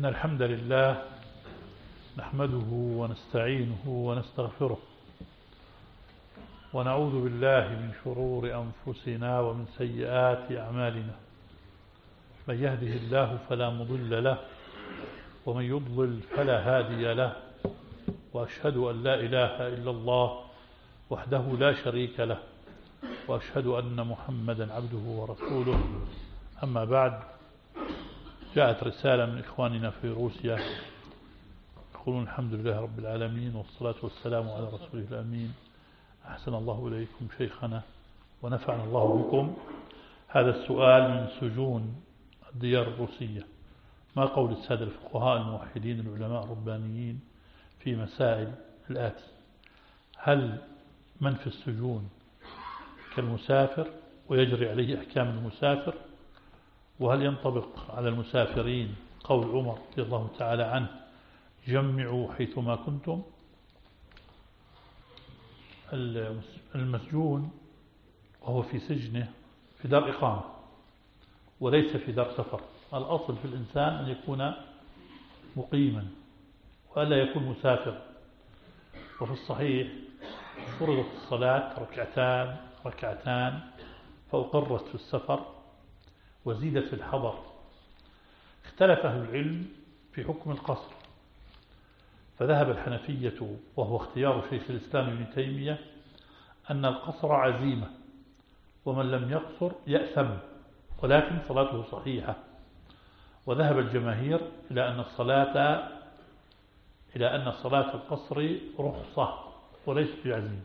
إن الحمد لله نحمده ونستعينه ونستغفره ونعوذ بالله من شرور أنفسنا ومن سيئات أعمالنا. من يهده الله فلا مضل له ومن يضلل فلا هادي له، وأشهد أن لا إله إلا الله وحده لا شريك له، وأشهد أن محمدا عبده ورسوله. أما بعد، جاءت رسالة من إخواننا في روسيا يقولون: الحمد لله رب العالمين والصلاة والسلام على رسوله الأمين. أحسن الله إليكم شيخنا ونفعنا الله بكم. هذا السؤال من سجون الديار الروسية: ما قول السادة الفقهاء الموحدين العلماء الربانيين في مسائل الآتي؟ هل من في السجون كالمسافر ويجري عليه أحكام المسافر؟ وهل ينطبق على المسافرين قول عمر رضي الله تعالى عنه: جمعوا حيثما كنتم؟ المسجون وهو في سجنه في دار إقامة وليس في دار سفر. الأصل في الإنسان أن يكون مقيما وألا يكون مسافر. وفي الصحيح فرضت الصلاة ركعتان فأقرت في السفر وزيدت في الحضر. اختلف أهل العلم في حكم القصر، فذهب الحنفية وهو اختيار شيخ الإسلام ابن تيمية أن القصر عزيمة، ومن لم يقصر يأثم، ولكن صلاته صحيحة. وذهب الجماهير إلى أن صلاة القصر رخصة وليست بعزيمة.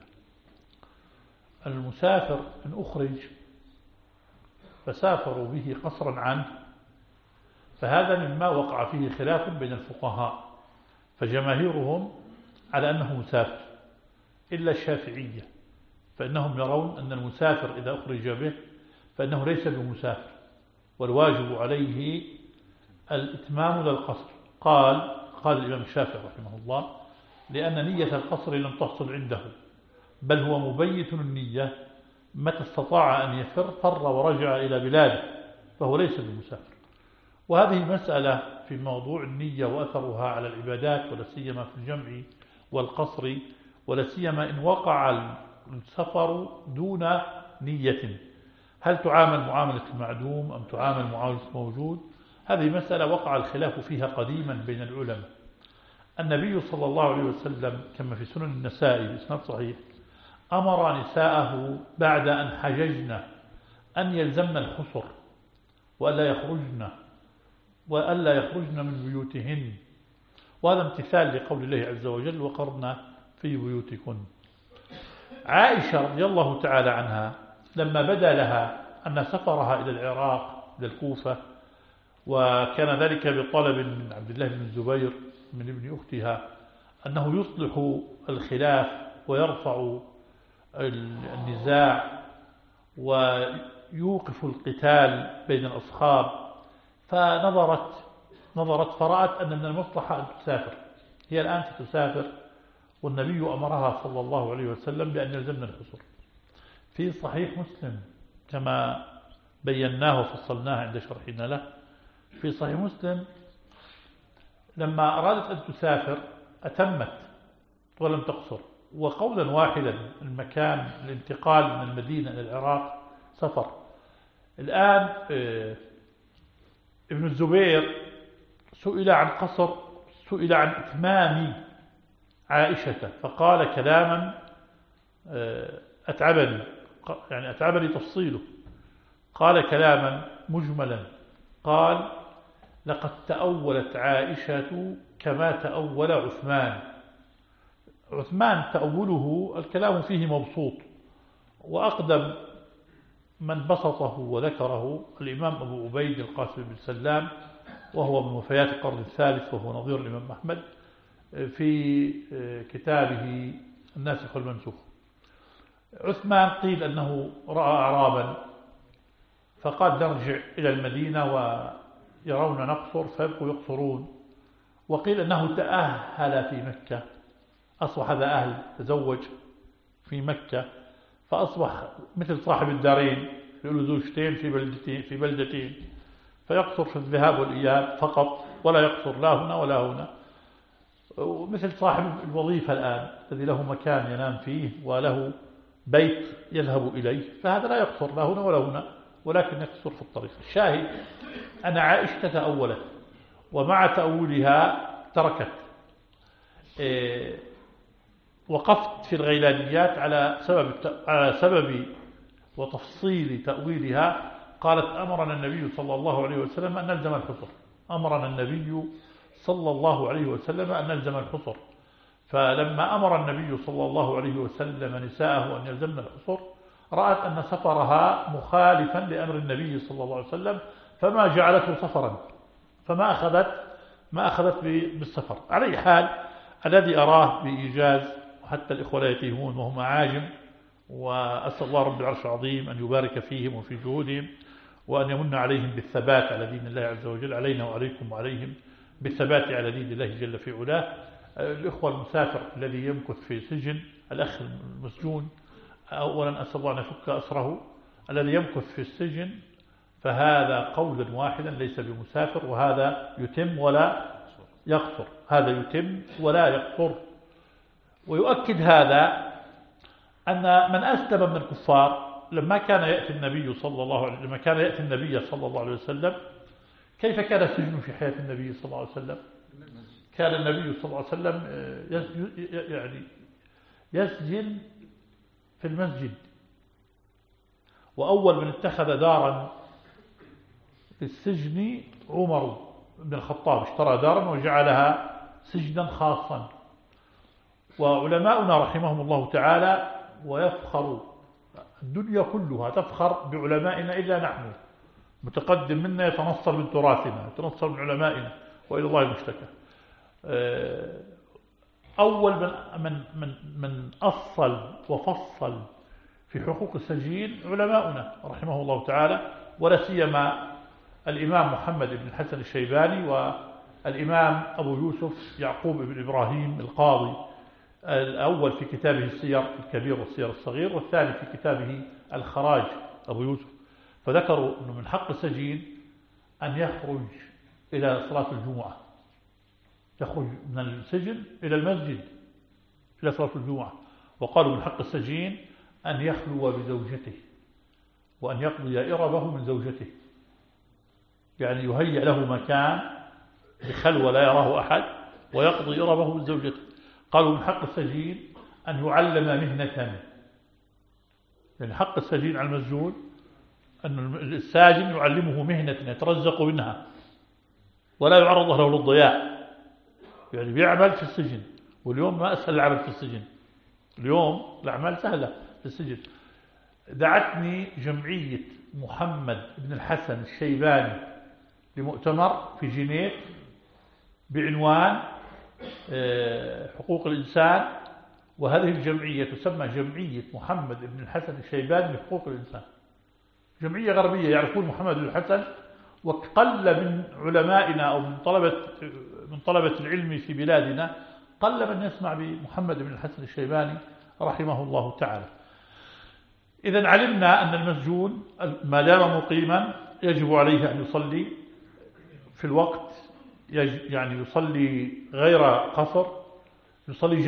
المسافر إن أخرج فسافروا به قصرا عنه، فهذا مما وقع فيه خلاف بين الفقهاء، فجماهيرهم على أنه مسافر إلا الشافعية، فإنهم يرون أن المسافر إذا أخرج به فإنه ليس بمسافر والواجب عليه الإتمام للقصر. قال الإمام الشافعي رحمه الله: لأن نية القصر لم تحصل عنده، بل هو مبيت النية، متى استطاع أن فر ورجع إلى بلاده فهو ليس بمسافر. وهذه مسألة في موضوع النية وأثرها على العبادات، ولا سيما في الجمع والقصر، ولا سيما إن وقع السفر دون نية، هل تعامل معاملة المعدوم أم تعامل معاملة موجود؟ هذه مسألة وقع الخلاف فيها قديما بين العلماء. النبي صلى الله عليه وسلم كما في سنن النسائي بإسناد صحيح أمر نساءه بعد أن حججن أن يلزمن الحصر وألا يخرجن من بيوتهن، وهذا امتثال لقول الله عز وجل: وقرن في بيوتكن. عائشة رضي الله تعالى عنها لما بدا لها أن سفرها إلى العراق إلى الكوفة، وكان ذلك بطلب من عبد الله بن الزبير من ابن أختها أنه يصلح الخلاف ويرفع النزاع ويوقف القتال بين الأصحاب، فنظرت فرأت أن من المصلحة أن تسافر. هي الآن ستسافر، والنبي أمرها صلى الله عليه وسلم بأن يلزمنا الحصر. في صحيح مسلم كما بيناه وفصلناه عند شرحنا له، في صحيح مسلم لما أرادت أن تسافر أتمت ولم تقصر. وقولا واحدا المكان الانتقال من المدينة إلى العراق سفر. الآن ابن الزبير سئل عن إتمام عائشة، فقال كلاما أتعبني تفصيله. قال كلاما مجملا، قال: لقد تأولت عائشة كما تأول عثمان تأوله الكلام فيه مبسوط، وأقدم من بسطه وذكره الإمام أبو عبيد القاسم بن سلام، وهو من وفيات القرن الثالث، وهو نظير الإمام أحمد، في كتابه الناسخ والمنسوخ. عثمان قيل أنه رأى أعرابا فقال: نرجع إلى المدينة ويرون نقصر فيبقوا يقصرون. وقيل أنه تأهل في مكة، أصبح هذا أهل، تزوج في مكة فأصبح مثل صاحب الدارين، له زوجتين في بلدتين، فيقصر في الذهاب والإياب فقط ولا يقصر لا هنا ولا هنا. مثل صاحب الوظيفة الآن الذي له مكان ينام فيه وله بيت يذهب إليه، فهذا لا يقصر لا هنا ولا هنا، ولكن يقصر في الطريق. الشاهد أن عائشة تأولت، ومع تأولها تركت. وقفت في الغيلانيات على سبب وتفصيل تأويلها. قالت: أمرنا النبي صلى الله عليه وسلم أن نلزم الحصر. أمرنا النبي صلى الله عليه وسلم أن نلزم الحصر. فلما أمر النبي صلى الله عليه وسلم نساءه أن يلزمن الحصر، رأت أن سفرها مخالفا لأمر النبي صلى الله عليه وسلم، فما جعلته سفرا، فما أخذت بالسفر. على أي حال، الذي أراه بإيجاز، وحتى الإخوة لا يتيهون وهم عاجم، وأسأل الله رب العرش العظيم أن يبارك فيهم وفي جهودهم، وأن يمن عليهم بالثبات على دين الله عز وجل، علينا وعليكم وعليهم بالثبات على دين الله جل في علاه. الإخوة المسافر الذي يمكث في سجن، الأخ المسجون، أولا أسأل الله أن يفك أسره. الذي يمكث في السجن فهذا قولا واحدا ليس بمسافر، وهذا يتم ولا يقصر، هذا يتم ولا يقصر. ويؤكد هذا أن من أسلم من الكفار لما كان يأتي النبي صلى الله عليه وسلم، كيف كان السجن في حياة النبي صلى الله عليه وسلم؟ كان النبي صلى الله عليه وسلم يسجن في المسجد. وأول من اتخذ دارا في السجن عمر بن الخطاب، اشترى دارا وجعلها سجنا خاصا. وعلماؤنا رحمهم الله تعالى، ويفخر الدنيا كلها تفخر بعلمائنا إلا نحن، متقدم منا يتنصر من تراثنا، يتنصر من علمائنا، وإلى الله المشتكى. أول من أصل وفصل في حقوق السجين علماؤنا رحمه الله تعالى، ولا سيما الإمام محمد بن الحسن الشيباني، والإمام أبو يوسف يعقوب بن إبراهيم القاضي، الأول في كتابه السير الكبير والسير الصغير، والثاني في كتابه الخراج أبو يوسف. فذكروا أنه من حق السجين أن يخرج إلى صلاة الجمعة، يخرج من السجن إلى المسجد إلى صلاة الجمعة. وقالوا من حق السجين أن يخلو بزوجته، وأن يقضي إربه من زوجته، يعني يهيئ له مكان بخلوة لا يراه أحد، ويقضي إربه من زوجته. قالوا من حق السجين أن يعلم مهنة، يعني حق السجين على المسجون أن الساجن يعلمه مهنة يترزق منها، ولا يعرض له للضياع، يعني بيعمل في السجن. واليوم ما أسهل العمل في السجن، اليوم الأعمال سهلة في السجن. دعتني جمعية محمد بن الحسن الشيباني لمؤتمر في جنيف بعنوان حقوق الإنسان، وهذه الجمعية تسمى جمعية محمد بن الحسن الشيباني لحقوق الإنسان. جمعية غربية يعرفون محمد بن الحسن، وقل من علمائنا أو من طلبة العلم في بلادنا قل من يسمع بمحمد بن الحسن الشيباني رحمه الله تعالى. إذن علمنا أن المسجون ما دام مقيما يجب عليه أن يصلي في الوقت، يعني يصلي غير قصر، يصلي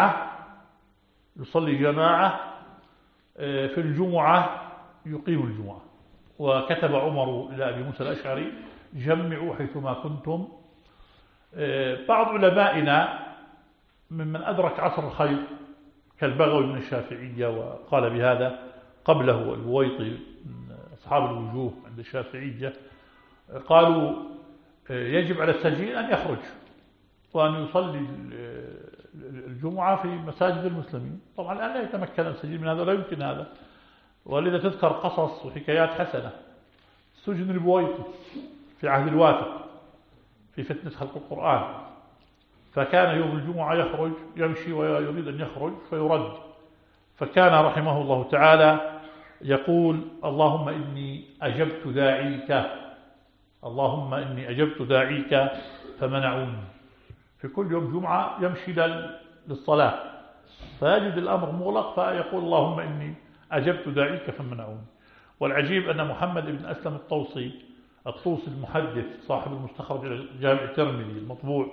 جماعة في الجمعة، يقيم الجمعة. وكتب عمر إلى أبي موسى الأشعري: جمعوا حيثما كنتم. بعض علمائنا ممن أدرك عصر الخير كالبغوي من الشافعية وقال بهذا، قبله البويطي أصحاب الوجوه عند الشافعية، قالوا يجب على السجين أن يخرج وأن يصلي الجمعة في مساجد المسلمين. طبعا الآن لا يتمكن السجين من هذا، لا يمكن هذا، ولذا تذكر قصص وحكايات حسنة. سجن البويطي في عهد الواثق في فتنة خلق القرآن، فكان يوم الجمعة يخرج يمشي ويريد أن يخرج فيرد، فكان رحمه الله تعالى يقول: اللهم إني أجبت داعيك، اللهم إني أجبت داعيك فمنعوني. في كل يوم جمعة يمشي للصلاة، فيجد الأمر مغلق فيقول: اللهم إني أجبت داعيك فمنعوني. والعجيب أن محمد بن أسلم الطوسي الطوسي المحدث صاحب المستخرج الجامع الترمذي المطبوع،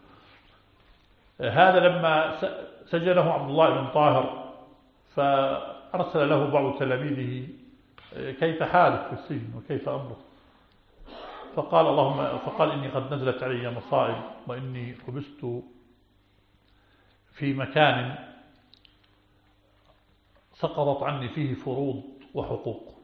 هذا لما سجنه عبد الله بن طاهر فأرسل له بعض تلاميذه كيف حالك في السجن وكيف أمرك، فقال إني قد نزلت علي مصائب، وإني حبست في مكان سقطت عني فيه فروض وحقوق،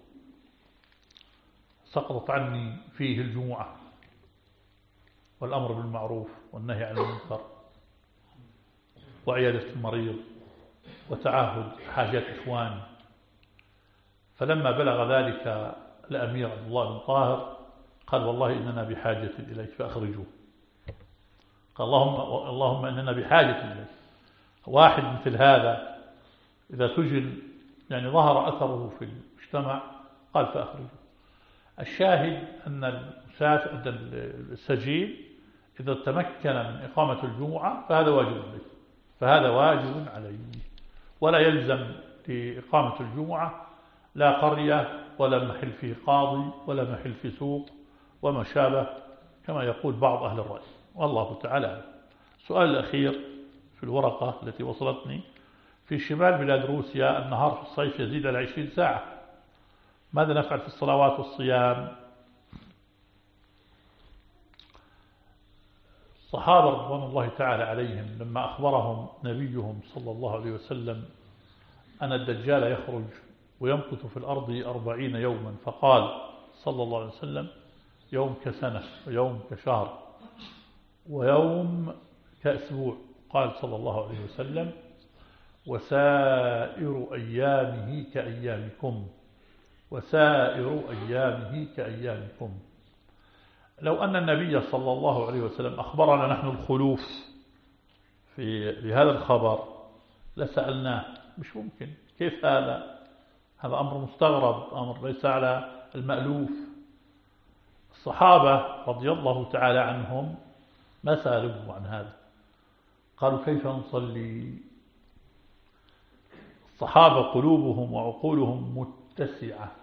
سقطت عني فيه الجمعة والأمر بالمعروف والنهي عن المنكر وعيادة المريض وتعهد حاجات إخواني. فلما بلغ ذلك الأمير عبد الله بن طاهر قال والله إننا بحاجة إليك فأخرجوه. قال اللهم إننا بحاجة إليك. واحد مثل هذا إذا سجن يعني ظهر أثره في المجتمع قال فأخرجوه. الشاهد أن السجين إذا تمكن من إقامة الجمعة فهذا واجب عليه، ولا يلزم لإقامة الجمعة لا قرية ولا محل فيه قاضي ولا محل فيه سوق وما شابه كما يقول بعض أهل الرأي، والله تعالى. السؤال الأخير في الورقة التي وصلتني: في شمال بلاد روسيا النهار في الصيف يزيد على 20 ساعة، ماذا نفعل في الصلوات والصيام؟ الصحابة رضوان الله تعالى عليهم لما أخبرهم نبيهم صلى الله عليه وسلم أن الدجال يخرج ويمكث في الأرض 40 يوما، فقال صلى الله عليه وسلم: يوم كسنة ويوم كشهر ويوم كأسبوع. قال صلى الله عليه وسلم: وسائر أيامه كأيامكم، وسائر أيامه كأيامكم. لو أن النبي صلى الله عليه وسلم أخبرنا نحن الخلوف في هذا الخبر لسألناه: مش ممكن، كيف هذا أمر مستغرب، أمر ليس على المألوف. الصحابة رضي الله تعالى عنهم ما سألوه عن هذا، قالوا: كيف نصلي؟ الصحابة قلوبهم وعقولهم متسعة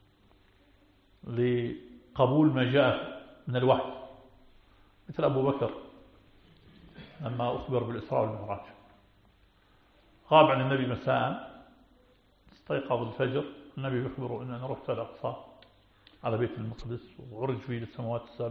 لقبول ما جاء من الوحي، مثل أبو بكر لما أخبر بالإسراء والمعراج غاب عن النبي مساء، استيقظ الفجر، النبي يخبره أن أنا رحت الأقصى على بيت المقدس وعرج فيه للسماوات السبع.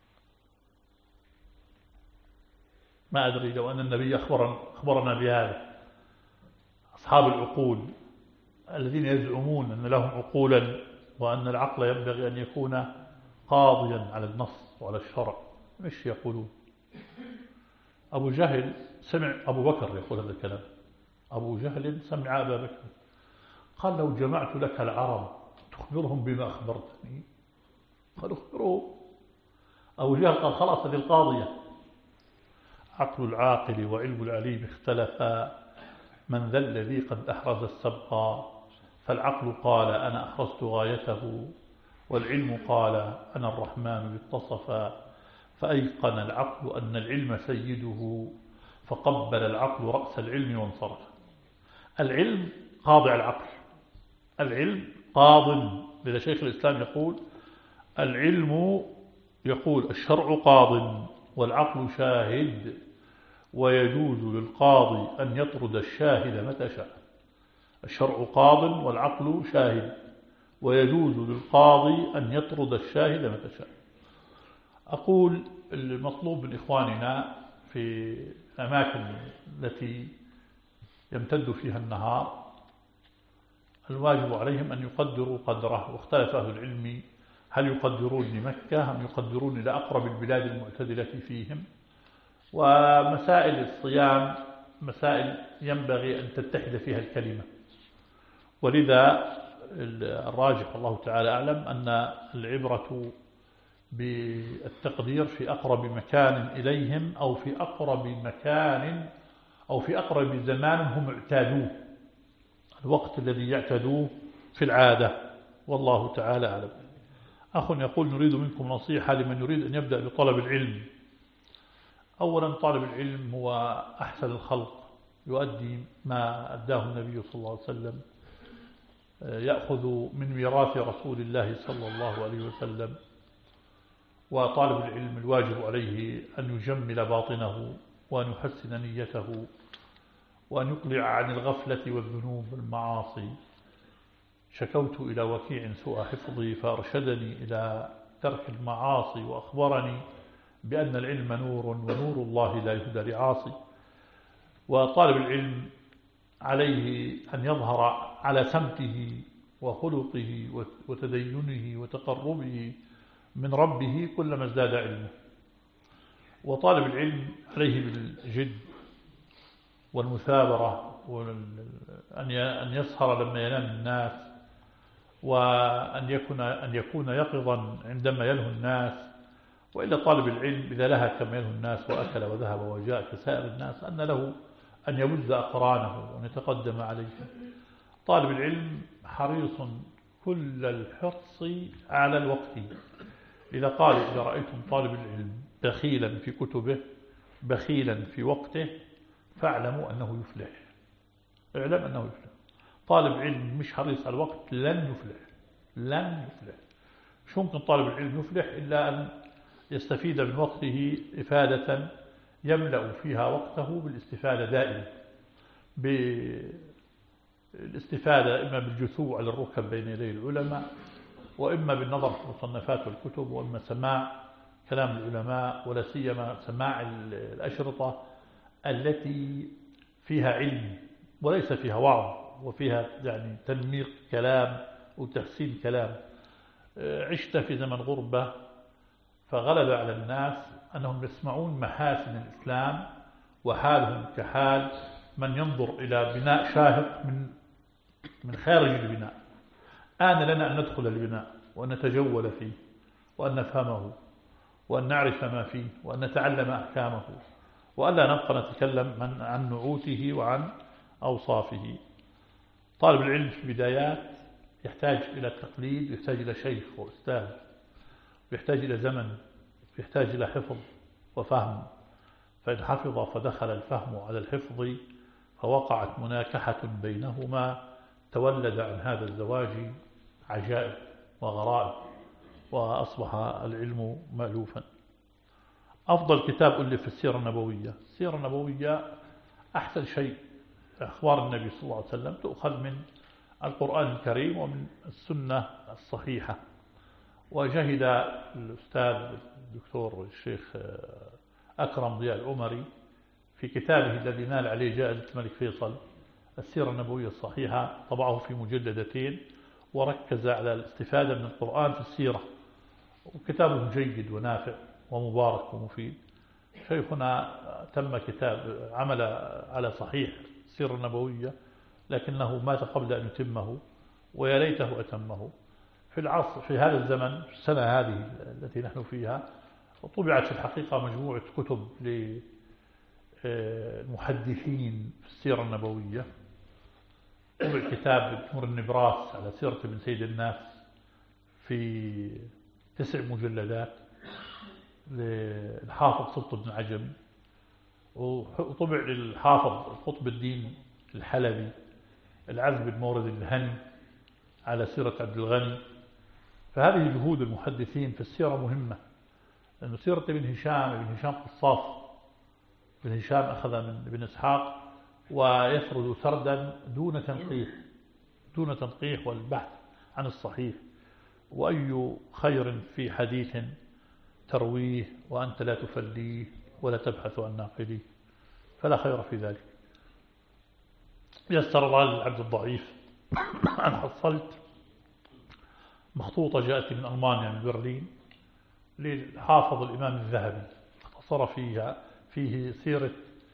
ما أدري لو أن النبي أخبرنا بهذا. أصحاب العقول الذين يزعمون أن لهم عقولا وأن العقل ينبغي أن يكون قاضيا على النص وعلى الشرع، مش يقولون. أبو جهل سمع أبو بكر يقول هذا الكلام، أبو جهل سمع أبا بكر قال: لو جمعت لك العرب تخبرهم بما أخبرتني؟ قال: اخبروه. أبو جهل قال: خلاص هذه القاضية. عقل العاقل وعلم العليم اختلفا، من ذا الذي قد أحرز السبقا؟ فالعقل قال: أنا أحرزت غايته، والعلم قال: أنا الرحمن اتصفا. فأيقن العقل أن العلم سيده، فقبل العقل رأس العلم وانصرف. العلم خاضع العقل، العلم قاض. لذا شيخ الإسلام يقول: العلم يقول الشرع قاض والعقل شاهد، ويجوز للقاضي أن يطرد الشاهد متى شاء. الشرع قاض والعقل شاهد، ويجوز للقاضي أن يطرد الشاهد متى شاء. أقول المطلوب من إخواننا في الأماكن التي يمتد فيها النهار الواجب عليهم أن يقدروا قدره، واختلف أهل العلم هل يقدرون لمكة أم يقدرون لأقرب البلاد المعتدلة فيهم. ومسائل الصيام مسائل ينبغي أن تتحد فيها الكلمة، ولذا الراجح الله تعالى أعلم أن العبرة بالتقدير في أقرب مكان إليهم، أو في أقرب مكان أو في أقرب زمان هم اعتادوه، الوقت الذي يعتادوه في العادة، والله تعالى أعلم. أخ يقول: نريد منكم نصيحة لمن يريد أن يبدأ بطلب العلم. أولا طالب العلم هو أحسن الخلق، يؤدي ما أداه النبي صلى الله عليه وسلم، يأخذ من ميراث رسول الله صلى الله عليه وسلم، وطالب العلم الواجب عليه أن يجمل باطنه وأن يحسن نيته وأن يقلع عن الغفلة والذنوب والمعاصي. شكوت إلى وكيع سوء حفظي فأرشدني إلى ترك المعاصي وأخبرني بأن العلم نور ونور الله لا يهدى لعاصي. وطالب العلم عليه أن يظهر على سمته وخلقه وتدينه وتقربه من ربه كلما ازداد علمه. وطالب العلم عليه بالجد والمثابرة وأن يسهر لما ينام الناس، وأن يكون يقظا عندما يلهو الناس. وإلا طالب العلم إذا لها كما يلهو الناس وأكل وذهب وجاء كسائر الناس أن له أن يبز أقرانه وأن يتقدم عليهم. طالب العلم حريص كل الحرص على الوقت. إذا قالوا إذا رأيتم طالب العلم بخيلا في كتبه بخيلا في وقته فاعلموا أنه يفلح. اعلم أنه يفلح. طالب علم مش حريص على الوقت لن يفلح. لن يفلح. مش ممكن طالب العلم يفلح إلا أن يستفيد من وقته إفادة يملأ فيها وقته بالاستفادة دائما، بالاستفادة إما بالجثوع على الركب بين يدي العلماء، وإما بالنظر في المصنفات والكتب، وإما سماع كلام العلماء، ولا سيما سماع الأشرطة التي فيها علم وليس فيها وعظ وفيها يعني تنميق كلام وتحسين كلام. عشت في زمن غربة فغلب على الناس أنهم يسمعون محاسن الإسلام وحالهم كحال من ينظر إلى بناء شاهق من خارج البناء. آن لنا أن ندخل البناء وأن نتجول فيه وأن نفهمه وأن نعرف ما فيه وأن نتعلم أحكامه، وألا نبقى نتكلم عن نعوته وعن أوصافه. طالب العلم في البدايات يحتاج إلى التقليد، يحتاج إلى شيخ وأستاذ، يحتاج إلى زمن، يحتاج إلى حفظ وفهم. فإن حفظ فدخل الفهم على الحفظ فوقعت مناكحة بينهما تولد عن هذا الزواج عجائب وغرائب وأصبح العلم مألوفا. أفضل كتاب ألف في السيرة النبوية. السيرة النبوية أحسن شيء أخبار النبي صلى الله عليه وسلم تؤخذ من القرآن الكريم ومن السنة الصحيحة. وجهد الأستاذ الدكتور الشيخ أكرم ضياء العمري في كتابه الذي نال عليه جائزة الملك فيصل السيرة النبوية الصحيحة، طبعه في مجلدتين وركز على الاستفادة من القرآن في السيرة، وكتابه جيد ونافع ومبارك ومفيد. شيخنا تم كتاب عمل على صحيح السيرة النبوية لكنه مات قبل أن يتمه، ويا ليته أتمه. في العصر في هذا الزمن في السنة هذه التي نحن فيها طبعت في الحقيقة مجموعة كتب للمحدثين في السيرة النبوية. طبع كتاب نور النبراس على سيرة ابن سيد الناس في 9 مجلدات للحافظ سلط بن عجم، وطبع للحافظ قطب الدين الحلبي العذب المورد الهني على سيرة عبد الغني. فهذه جهود المحدثين في السيرة مهمة، لأن سيرة ابن هشام قصاص. ابن هشام أخذ من ابن إسحاق ويسرد سردا دون تنقيح والبحث عن الصحيح. وأي خير في حديث ترويه وأنت لا تفليه ولا تبحث عن ناقليه، فلا خير في ذلك. يسر الله للعبد الضعيف أن حصلت مخطوطة جاءت من ألمانيا من برلين للحافظ الإمام الذهبي، اختصر فيه سيرة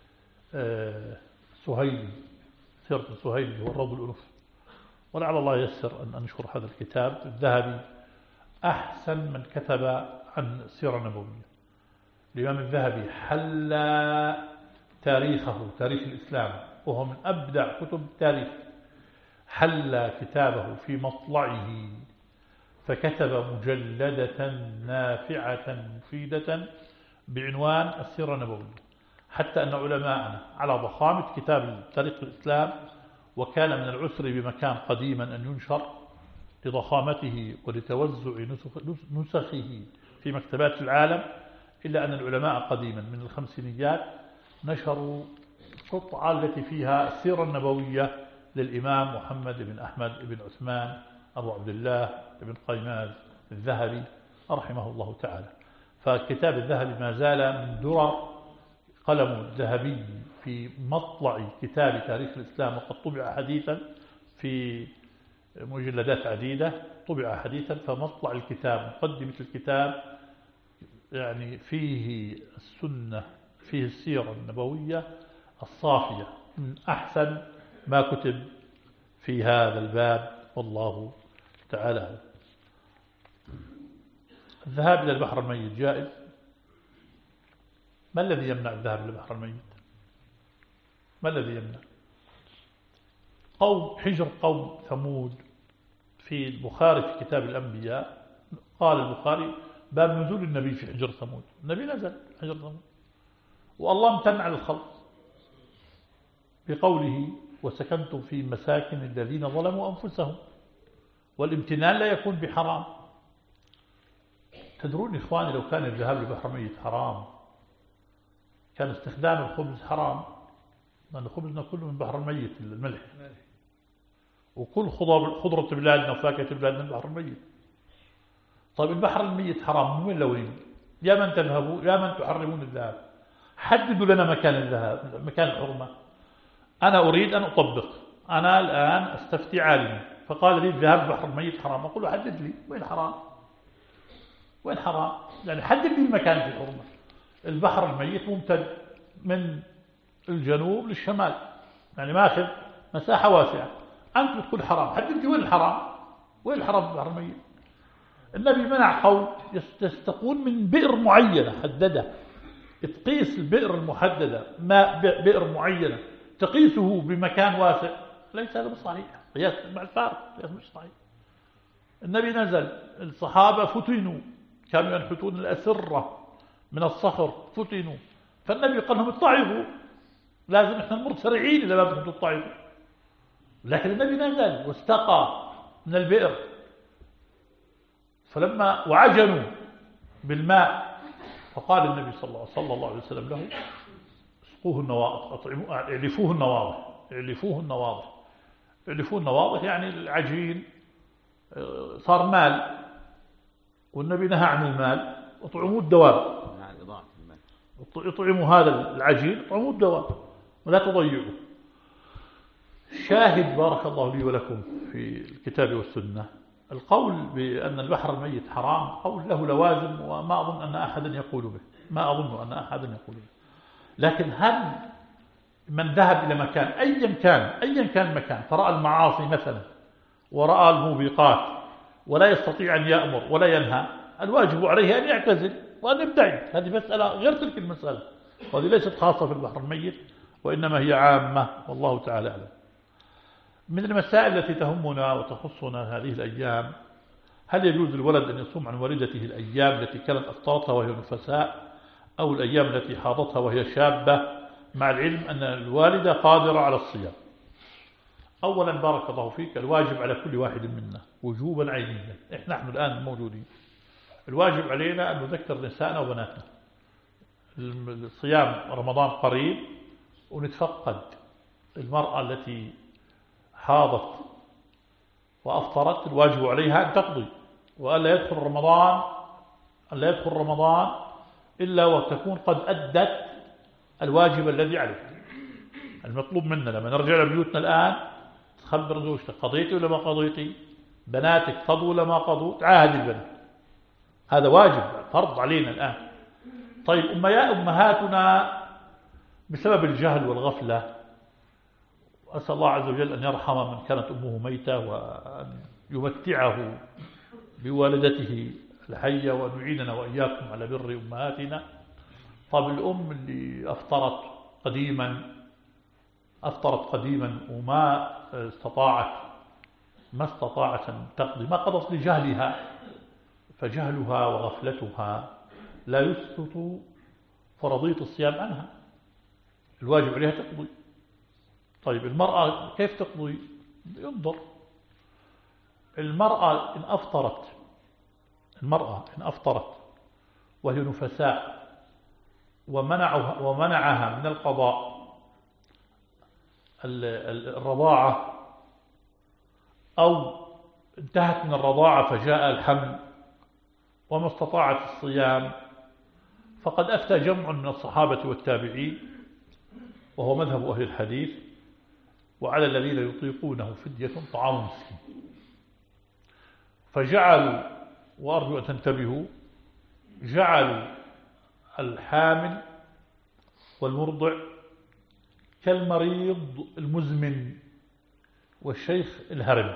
سهيلي، سيرة سهيلي هو الروض الأنف. ولعل الله يسر أن أنشر هذا الكتاب. الذهبي أحسن من كتب عن السيرة النبوية. الإمام الذهبي حل تاريخه، تاريخ الإسلام، وهو من أبدع كتب التاريخ. حل كتابه في مطلعه فكتب مجلدة نافعة مفيدة بعنوان السيرة النبوية، حتى أن علماءنا على ضخامة كتاب تاريخ الإسلام، وكان من العسر بمكان قديما أن ينشر لضخامته ولتوزع نسخه في مكتبات العالم، إلا أن العلماء قديما من الخمسينيات نشروا قطعة التي فيها السيرة النبوية للإمام محمد بن أحمد بن عثمان أبو عبد الله بن قيماز الذهبي رحمه الله تعالى. فكتاب الذهبي ما زال من درر قلم الذهبي في مطلع كتاب تاريخ الإسلام، وقد طبع حديثا في مجلدات عديدة، طبع حديثا. فمطلع الكتاب مقدمة الكتاب يعني فيه السنة، فيه السيرة النبوية الصافية، من أحسن ما كتب في هذا الباب، والله تعالى. الذهاب إلى البحر الميت جائز. ما الذي يمنع الذهاب إلى البحر الميت؟ ما الذي يمنع؟ حجر قوم ثمود في البخاري في كتاب الأنبياء، قال البخاري باب نزول النبي في حجر ثمود. النبي نزل حجر ثمود، والله امتن على الخلق بقوله وسكنتم في مساكن الذين ظلموا أنفسهم، والامتنان لا يكون بحرام. تدرون إخواني لو كان الذهاب للبحر الميت حرام كان استخدام الخبز حرام، لأن خبزنا كله من بحر الميت، الملح، وكل خضرة بلادنا وفاكهة بلادنا من البحر الميت. طيب البحر الميت حرام من وين لوين؟ يا من تذهبوا يا من تحرمون الذهاب، حددوا لنا مكان الذهاب، مكان الحرمة. أنا أريد أن أطبق، أنا الآن أستفتي عالمي فقال لي الذهاب للبحر الميت حرام، أقول له حدد لي وين حرام، وين حرام، يعني حدد لي المكان في الحرمة. البحر الميت ممتد من الجنوب للشمال، يعني ماخذ مساحة واسعة. أنت بتقول حرام، حدد لي وين الحرام، وين الحرام في البحر الميت. النبي منع قوم يستقون من بئر معينة حددها، تقيس البئر المحددة ماء بئر معينة تقيسه بمكان واسع، ليس هذا صحيح، قياس مع الفارق، قياس مش صحيح. النبي نزل، الصحابة فتنوا، كانوا ينحتون الأسرة من الصخر، فتنوا، فالنبي قال لهم اتعظوا، لازم احنا نمر سريعين إذا ما بدكم تتعظوا. لكن النبي نزل واستقى من البئر، فلما وعجنوا بالماء فقال النبي صلى الله عليه وسلم له اسقوه النواضح، اعلفوه النواضح، اعلفوه النواضح. اعلفوه النواضح يعني العجين صار مال، والنبي نهى عن المال، اطعموا الدواب، اطعموا هذا العجين، اطعموا الدواب ولا تضيعوا. شاهد بارك الله لي ولكم في الكتاب والسنة، القول بأن البحر الميت حرام قول له لوازم، وما أظن أن أحدا يقول به، ما أظن أن أحدا يقول به. لكن هل من ذهب إلى مكان أيا كان المكان فرأى المعاصي مثلا ورأى الموبقات ولا يستطيع أن يأمر ولا ينهى، الواجب عليه أن يعتزل وأن يبتعد. هذه مسألة غير تلك المسألة، وهذه ليست خاصة في البحر الميت وإنما هي عامة، والله تعالى أعلم. من المسائل التي تهمنا وتخصنا هذه الأيام، هل يجوز للولد أن يصوم عن والدته الأيام التي كانت أفطرتها وهي نفساء، أو الأيام التي حاضتها وهي شابة، مع العلم أن الوالدة قادرة على الصيام؟ أولا بارك الله فيك، الواجب على كل واحد منا وجوبا عينيا، نحن الآن موجودين، الواجب علينا أن نذكر نسائنا وبناتنا الصيام، رمضان قريب، ونتفقد المرأة التي حاضت وأفطرت الواجب عليها أن تقضي، وألا يدخل رمضان إلا وتكون قد أدت الواجب الذي عليها. المطلوب منا لما نرجع لبيوتنا الآن تخبر زوجتك قضيتي ولا ما قضيتي، بناتك قضوا ولا ما قضوا، تعاهد البنات، هذا واجب فرض علينا الآن. طيب أمهاتنا بسبب الجهل والغفلة، أسأل الله عز وجل أن يرحم من كانت أمه ميتة وأن يمتعه بوالدته الحية، وأن يعيننا وإياكم على بر أمهاتنا. طب الأم اللي أفطرت قديما وما استطاعت أن تقضي، ما قضت لجهلها، فجهلها وغفلتها لا يسقط فرضية الصيام عنها، الواجب عليها تقضي. طيب المرأة كيف تقضي؟ ينظر، المرأة إن أفطرت وهي نفساء ومنعها من القضاء الرضاعة، أو انتهت من الرضاعة فجاء الحمل وما استطاعت الصيام، فقد أفتى جمع من الصحابة والتابعين، وهو مذهب أهل الحديث، وعلى الذين يطيقونه فدية طعام مسكين. فجعلوا، وأرجو أن تنتبهوا، جعلوا الحامل والمرضع كالمريض المزمن والشيخ الهرم.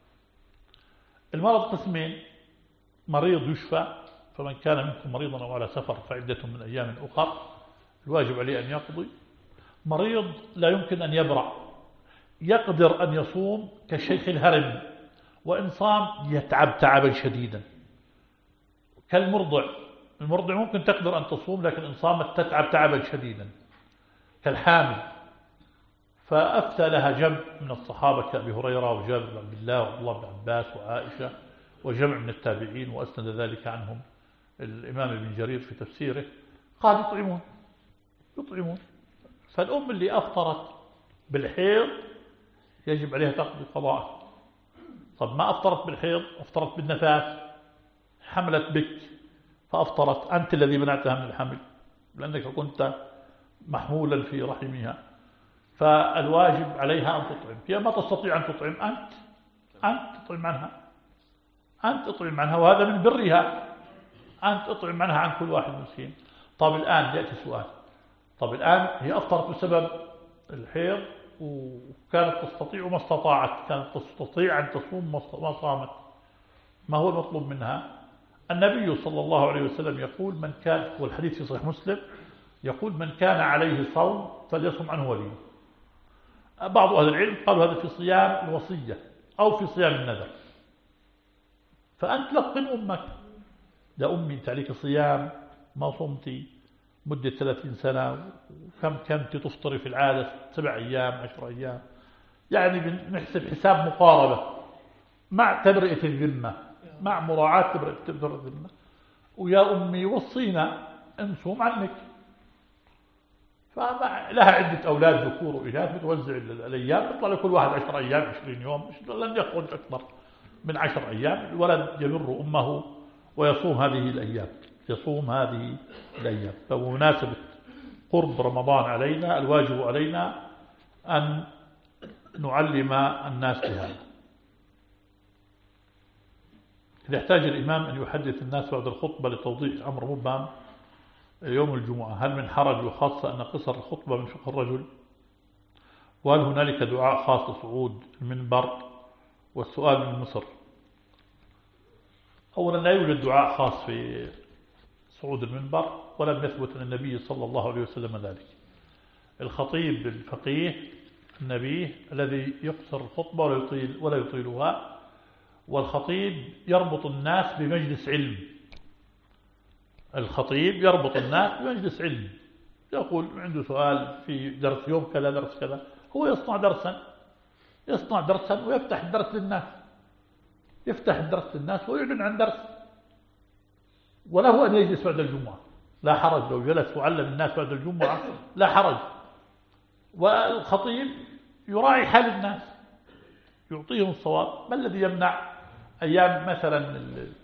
المرض قسمين: مريض يشفى، فمن كان منكم مريضا أو على سفر فعدة من أيام أخر، الواجب عليه أن يقضي. مريض لا يمكن أن يبرأ، يقدر أن يصوم كالشيخ الهرم، وإن صام يتعب تعبا شديدا كالمرضع. المرضع ممكن تقدر أن تصوم، لكن إن صامت تتعب تعبا شديدا كالحامل. فأفتى لها جمع من الصحابة كأبي هريرة وجابر بن عبد الله وعبد الله بن عباس وعائشة وجمع من التابعين، وأسند ذلك عنهم الإمام ابن جرير في تفسيره، قال يطعمون. فالأم اللي أفطرت بالحيض يجب عليها تقضي قضاء. طب ما أفطرت بالحيض، أفطرت بالنفاس، حملت بك فأفطرت، أنت الذي منعتها من الحمل لأنك كنت محمولا في رحمها، فالواجب عليها أن تطعم. هي ما تستطيع أن تطعم، أنت تطعم عنها، أنت تطعم عنها، وهذا من برها، أنت تطعم عنها عن كل واحد مسكين. طب الآن يأتي سؤال: طب الآن هي أفطرت بسبب الحيض وكانت تستطيع وما استطاعت، كانت تستطيع أن تصوم ما صامت، ما هو المطلوب منها؟ النبي صلى الله عليه وسلم يقول: من كان، والحديث في صحيح مسلم، يقول: من كان عليه صوم فليصم عنه وليه. بعض أهل العلم قالوا هذا في صيام الوصية أو في صيام النذر. فأنت لقن أمك: يا أمي أنت عليك صيام، ما صمتي مدة 30 سنة، كم كنت تفطري في العادة؟ 7 أيام 10 أيام، يعني بنحسب حساب مقاربة مع تبرئة الذمة، مع مراعاة تبرئة الذمة. ويا أمي وصينا نصوم عنك. فلها عدة أولاد ذكور وإناث، بتوزع الأيام، بيطلع لكل واحد 10 أيام 20 يوم، لن يخرج أكثر من 10 أيام. الولد يبر أمه ويصوم هذه الأيام، فبمناسبة قرب رمضان علينا، الواجب علينا أن نعلم الناس بهذا. إذا احتاج الإمام أن يحدث الناس بعد الخطبة لتوضيح أمر مبهم يوم الجمعة، هل من حرج، وخاصة أن قصر الخطبة من فقه الرجل؟ وهل هنالك دعاء خاص لصعود المنبر؟ والسؤال من مصر. أولا لا يوجد دعاء خاص في صعود المنبر، ولم يثبت عن النبي صلى الله عليه وسلم ذلك. الخطيب الفقيه النبي الذي يقصر الخطبة ولا يطيلها، والخطيب يربط الناس بمجلس علم. الخطيب يربط الناس بمجلس علم، يقول عنده سؤال في درس يوم كذا، درس كذا، هو يصنع درسا ويفتح الدرس للناس، يفتح الدرس للناس ويعلن عن درس، وله أن يجلس بعد الجمعة، لا حرج. لو جلس وعلم الناس بعد الجمعة لا حرج. والخطيب يراعي حال الناس، يعطيهم الصواب. ما الذي يمنع أيام مثلا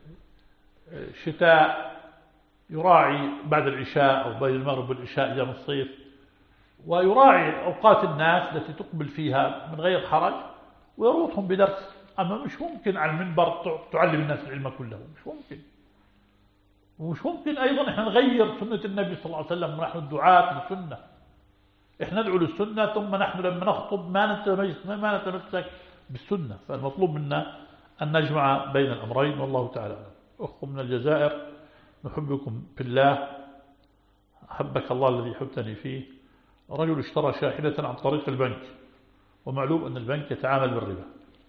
الشتاء يراعي بعد العشاء أو بين المغرب والعشاء أيام الصيف، ويراعي أوقات الناس التي تقبل فيها من غير حرج، ويروحهم بدرس. أما مش ممكن على المنبر تعلم الناس العلم كله، مش ممكن أيضا إحنا نغير سنة النبي صلى الله عليه وسلم. ونحن الدعاة للسنة، إحنا ندعو للسنة، ثم نحن لما نخطب ما نتمسك بالسنة. فالمطلوب منا أن نجمع بين الأمرين، والله تعالى. أخ من الجزائر: نحبكم في الله، أحبك الله الذي حبتني فيه. رجل اشترى شاحنة عن طريق البنك، ومعلوم أن البنك يتعامل بالربا،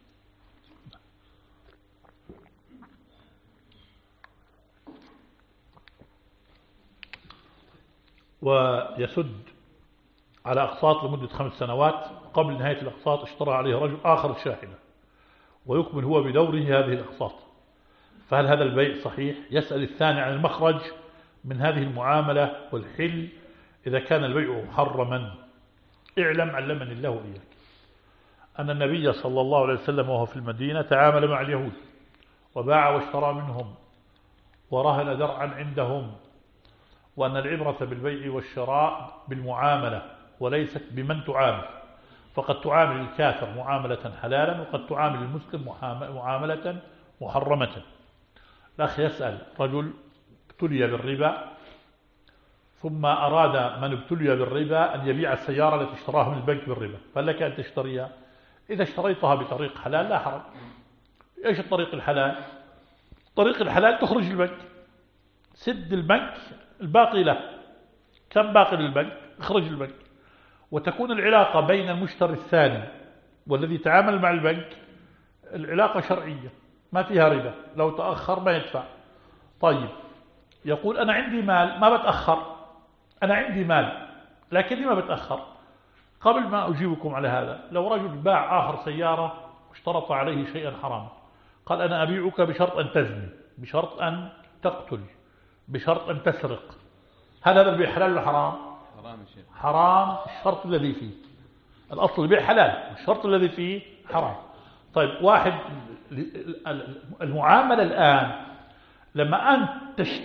ويسد على أقساط لمدة 5 سنوات. قبل نهاية الأقساط اشترى عليه رجل آخر الشاحنة، ويكمل هو بدوره هذه الأقساط. فهل هذا البيع صحيح؟ يسأل الثاني عن المخرج من هذه المعاملة والحل إذا كان البيع محرما. اعلم علمني الله وإياك أن النبي صلى الله عليه وسلم وهو في المدينة تعامل مع اليهود وباع واشترى منهم ورهن درعا عندهم، وأن العبرة بالبيع والشراء بالمعاملة وليست بمن تعامل، فقد تعامل الكافر معاملة حلالا وقد تعامل المسلم معاملة محرمة. الأخ يسأل رجل ابتلي بالربا ثم أراد من ابتلي بالربا أن يبيع السيارة التي اشتراها من البنك بالربا، فلك أن تشتريها إذا اشتريتها بطريق حلال لا حرج. إيش الطريق الحلال؟ طريق الحلال تخرج البنك، سد البنك، الباقي له. كم باقي للبنك؟ اخرج البنك، وتكون العلاقة بين المشتري الثاني والذي تعامل مع البنك العلاقة شرعية ما فيها ربا، لو تأخر ما يدفع. طيب يقول أنا عندي مال ما بتأخر، أنا عندي مال لكني ما بتأخر. قبل ما أجيبكم على هذا، لو رجل باع آخر سيارة واشترط عليه شيئا حراما، قال أنا أبيعك بشرط أن تزني، بشرط أن تقتل، بشرط أن تسرق، هل هذا البيع حلال ولا حرام؟ حرام. الشرط الذي فيه، الأصل البيع حلال، الشرط الذي فيه حرام. طيب واحد، المعاملة الآن لما أنت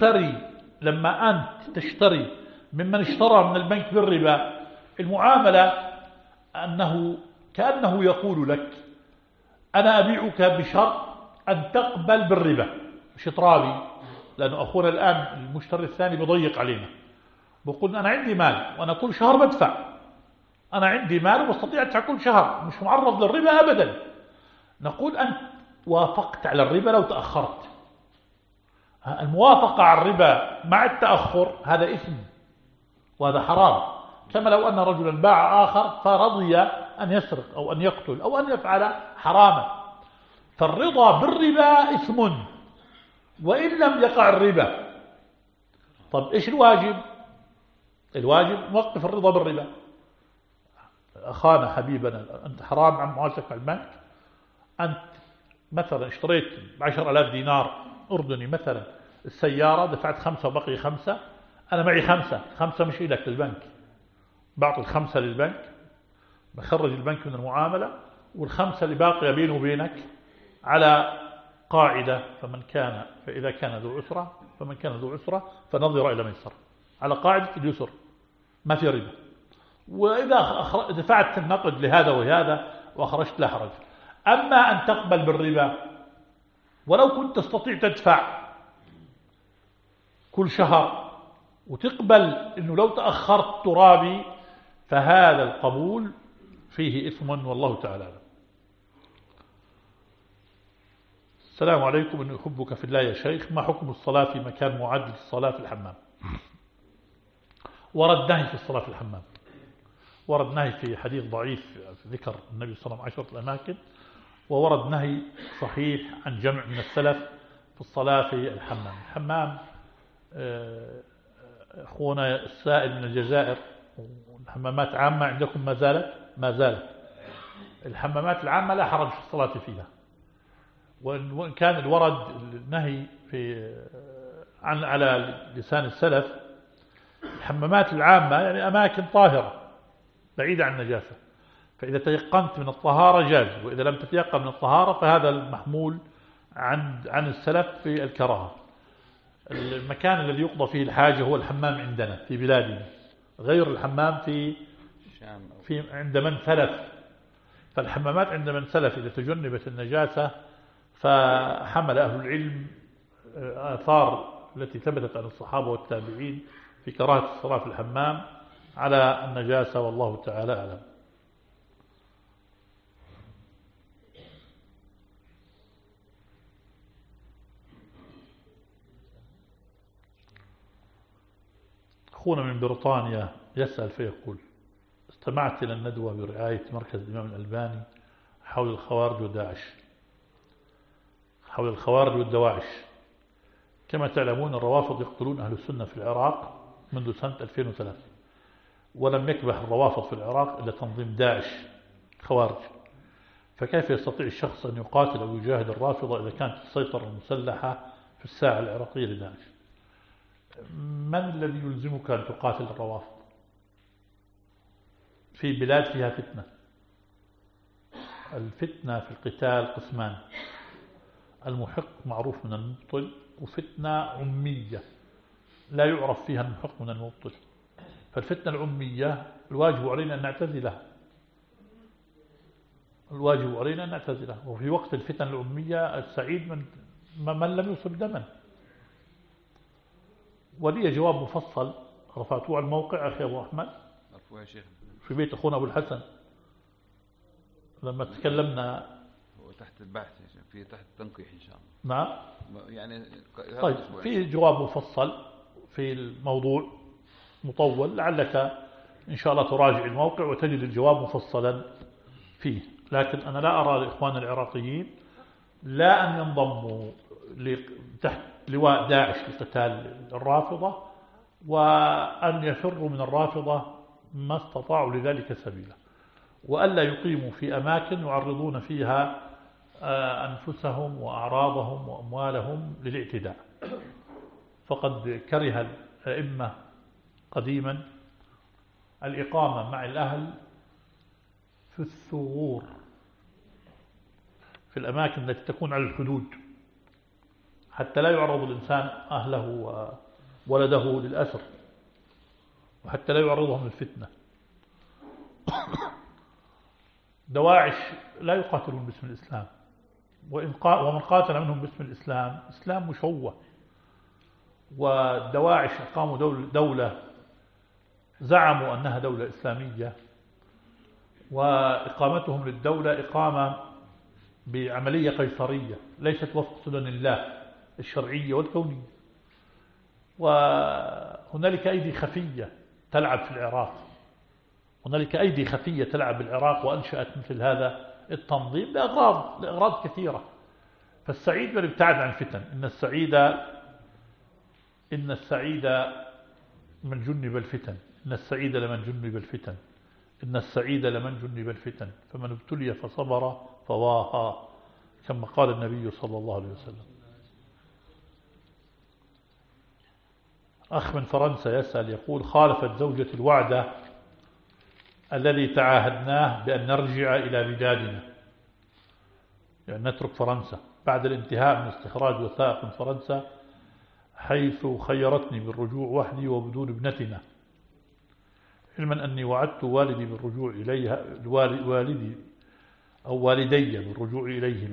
تشتري ممن اشترى من البنك بالربا، المعاملة كأنه يقول لك أنا أبيعك بشرط أن تقبل بالربا، مش اضرابي، لأنه أخونا الآن المشتري الثاني بيضيق علينا، بقول أنا عندي مال وأنا كل شهر بدفع، أنا عندي مال وبستطيع أدفع كل شهر، مش معرض للربا أبدا. نقول أنت وافقت على الربا لو تأخرت. الموافقة على الربا مع التأخر هذا إثم وهذا حرام، كما لو أن رجلا باع آخر فرضي أن يسرق أو أن يقتل أو أن يفعل حراما. فالرضا بالربا إثم وإن لم يقع الربا. طب إيش الواجب؟ الواجب نوقف الرضا بالربا. أخانا حبيبنا، أنت حرام عن معاشرة مع البنك. أنت مثلا اشتريت ب10,000 دينار أردني مثلا السيارة، دفعت 5 وبقي 5، أنا معي 5 مش إلك للبنك، بعطي 5 للبنك، بخرج البنك من المعاملة، وال5 اللي باقية بينه وبينك على قاعدة فإذا كان ذو عسرة فمن كان ذو عسرة فنظر إلى ميسر، على قاعدة اليسر ما في ربا. وإذا دفعت النقد لهذا وهذا وأخرجت لا حرج. أما أن تقبل بالربا ولو كنت تستطيع تدفع كل شهر وتقبل أنه لو تأخرت ترابي، فهذا القبول فيه إثم والله تعالى أعلم. السلام عليكم، إني أحبك في الله يا شيخ، ما حكم الصلاة في مكان معد للصلاة في الحمام؟ ورد نهي في الصلاة في الحمام، ورد نهي في حديث ضعيف في ذكر النبي صلى الله عليه وسلم 10 الأماكن، وورد نهي صحيح عن جمع من السلف في الصلاة في الحمام. الحمام أخونا السائل من الجزائر، الحمامات عامة عندكم ما زالت الحمامات العامة لا حرج في الصلاة فيها، وإن كان الورد النهي على لسان السلف الحمامات العامة يعني أماكن طاهرة بعيدة عن النجاسة، فإذا تيقنت من الطهارة جاز، وإذا لم تتيقن من الطهارة فهذا المحمول عن السلف في الكراهة. المكان الذي يقضى فيه الحاجة هو الحمام عندنا في بلادنا، غير الحمام في عند من سلف. فالحمامات عند من سلف إذا تجنبت النجاسة، فحمل أهل العلم آثار التي ثبتت عن الصحابة والتابعين في كراهة الصلاة في الحمام على النجاسة، والله تعالى أعلم. أخونا من بريطانيا يسأل فيقول: استمعت إلى الندوة برعاية مركز الإمام الألباني حول الخوارج والدواعش. كما تعلمون الروافض يقتلون أهل السنة في العراق منذ سنة 2003، ولم يكبح الروافض في العراق إلا تنظيم داعش خوارج، فكيف يستطيع الشخص أن يقاتل أو يجاهد الرافضة إذا كانت السيطرة المسلحة في الساحة العراقية لداعش؟ من الذي يلزمك أن تقاتل الروافض في بلاد فيها فتنة؟ الفتنة في القتال قسمان: المحق معروف من المبطل، وفتنة عمية لا يعرف فيها المحق من المبطل. فالفتنة العمية الواجب علينا أن نعتزلها، الواجب علينا أن نعتزلها. وفي وقت الفتن العمية السعيد من لم يصب دما. ولي جواب مفصل رفعته على الموقع أخي أبو أحمد في بيت أخونا أبو الحسن لما تكلمنا. تحت البحث في تحت التنقيح إن شاء الله. نعم يعني طيب في جواب مفصل في الموضوع مطول، لعلك إن شاء الله تراجع الموقع وتجد الجواب مفصلا فيه. لكن أنا لا أرى الإخوان العراقيين لا أن ينضموا تحت لواء داعش لقتال الرافضة، وأن يفروا من الرافضة ما استطاعوا لذلك سبيلا، وألا يقيموا في أماكن يعرضون فيها أنفسهم وأعراضهم وأموالهم للاعتداء. فقد كره الأئمة قديما الإقامة مع الأهل في الثغور، في الأماكن التي تكون على الحدود، حتى لا يعرض الإنسان أهله وولده للأسر، وحتى لا يعرضهم للفتنة. دواعش لا يقاتلون باسم الإسلام، ومن قاتل منهم باسم الإسلام إسلام مشوه. والدواعش أقاموا دولة زعموا أنها دولة إسلامية، وإقامتهم للدولة إقامة بعملية قيصرية ليست وفق سنن الله الشرعية والكونية. وهنالك أيدي خفية تلعب في العراق، هنالك أيدي خفية تلعب بالعراق، وأنشأت مثل هذا التنظيم لأغراض كثيرة. فالسعيد من ابتعد عن الفتن. إن السعيد من جنب الفتن، إن السعيد لمن جنب الفتن، إن السعيد لمن جنب الفتن، فمن ابتلي فصبر فواها، كما قال النبي صلى الله عليه وسلم. أخ من فرنسا يسأل يقول: خالفت زوجتي الوعد الذي تعاهدناه بأن نرجع إلى بلادنا، يعني نترك فرنسا بعد الانتهاء من استخراج وثائق من فرنسا، حيث خيرتني بالرجوع وحدي وبدون ابنتنا، علما أني وعدت والدي بالرجوع إليها، والدي بالرجوع إليهما.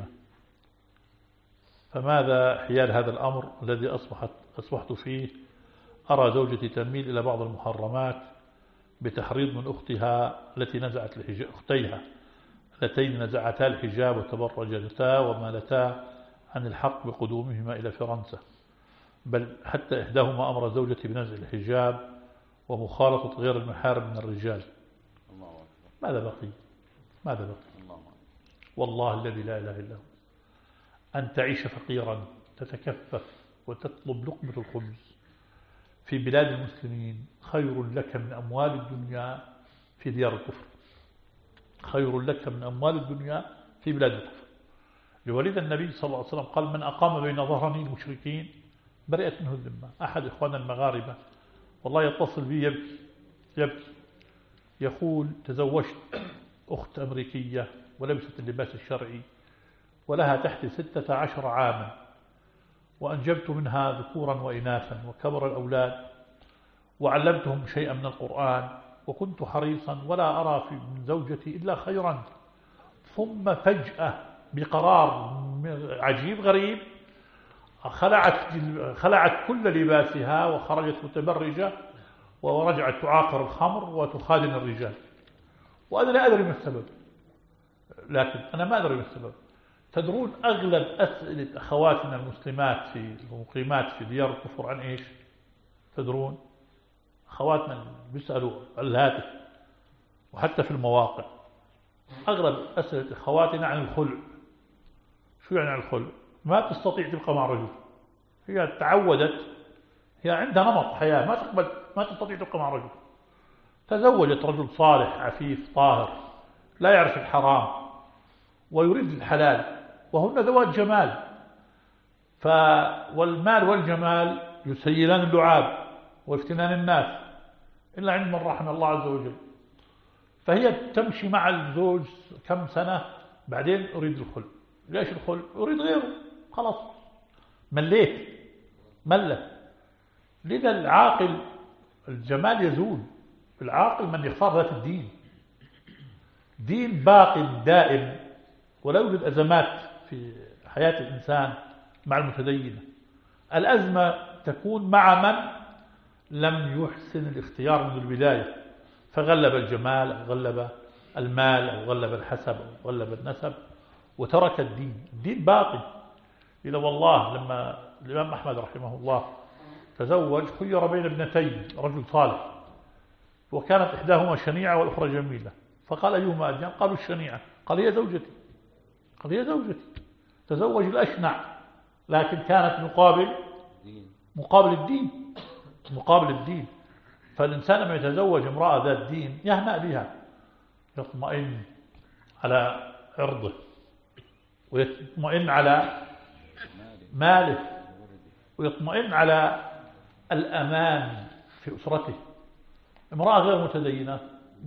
فماذا حيال هذا الأمر الذي أصبحت فيه؟ أرى زوجتي تميل إلى بعض المحرمات بتحريض من أختها التي نزعت الحجاب، أختيها اللتين نزعتا الحجاب وتبرجتا ومالتا عن الحق بقدومهما إلى فرنسا، بل حتى إحداهما أمر زوجتي بنزع الحجاب ومخالطة غير المحارم من الرجال. ماذا بقي؟ والله الذي لا إله إلا هو، أن تعيش فقيرا تتكفف وتطلب لقمة الخبز في بلاد المسلمين خير لك من أموال الدنيا في ديار الكفر، خير لك من أموال الدنيا في بلاد الكفر. لولد النبي صلى الله عليه وسلم قال: من أقام بين ظهراني المشركين برئت منه الذمة. أحد إخواننا المغاربة والله يتصل بي يبكي يقول: تزوجت أخت أمريكية ولبست اللباس الشرعي ولها تحت 16 عاما، وأنجبت منها ذكورا وإناثا، وكبر الأولاد، وعلمتهم شيئا من القرآن، وكنت حريصا ولا أرى من زوجتي إلا خيرا. ثم فجأة بقرار عجيب غريب خلعت كل لباسها وخرجت متبرجة ورجعت تعاقر الخمر وتخادن الرجال. وأنا لا أدري ما السبب، لكن أنا ما أدري ما السبب. تدرون أغلب أسئلة أخواتنا المسلمات في المقيمات في ديار الكفر عن إيش؟ تدرون أخواتنا بيسألوا على الهاتف وحتى في المواقع، أغلب أسئلة أخواتنا عن الخلع. شو يعني عن الخلع؟ ما تستطيع تبقى مع رجل، هي تعودت، هي عندها نمط حياة ما تستطيع تبقى مع رجل. تزوجت رجل صالح عفيف طاهر لا يعرف الحرام ويريد الحلال، وهن ذوات جمال. والمال والجمال يسيلان اللعاب وافتنان الناس إلا عند من رحم الله عز وجل. فهي تمشي مع الزوج كم سنة، بعدين أريد الخلع. ليش الخلع؟ أريد غيره، خلاص مليت ملة. لذا العاقل الجمال يزول، العاقل من يختار ذات الدين، دين باق دائم، ولا يوجد أزمات في حياة الإنسان مع المتدينة. الأزمة تكون مع من لم يحسن الاختيار منذ البداية، فغلب الجمال أو غلب المال أو غلب الحسب أو غلب النسب وترك الدين. الدين باقي. إذا والله لما الإمام أحمد رحمه الله تزوج خير بين ابنتين، رجل صالح، وكانت إحداهما شنيعة والأخرى جميلة، فقال أيهما أجمل؟ قالوا الشنيعة. قال هي زوجتي. قال هي زوجتي. تزوج الأشنع، لكن كانت مقابل الدين، مقابل الدين. فالإنسان لما يتزوج امرأة ذات دين يهنأ بها، يطمئن على عرضه ويطمئن على ماله ويطمئن على الأمان في أسرته. امرأة غير متدينة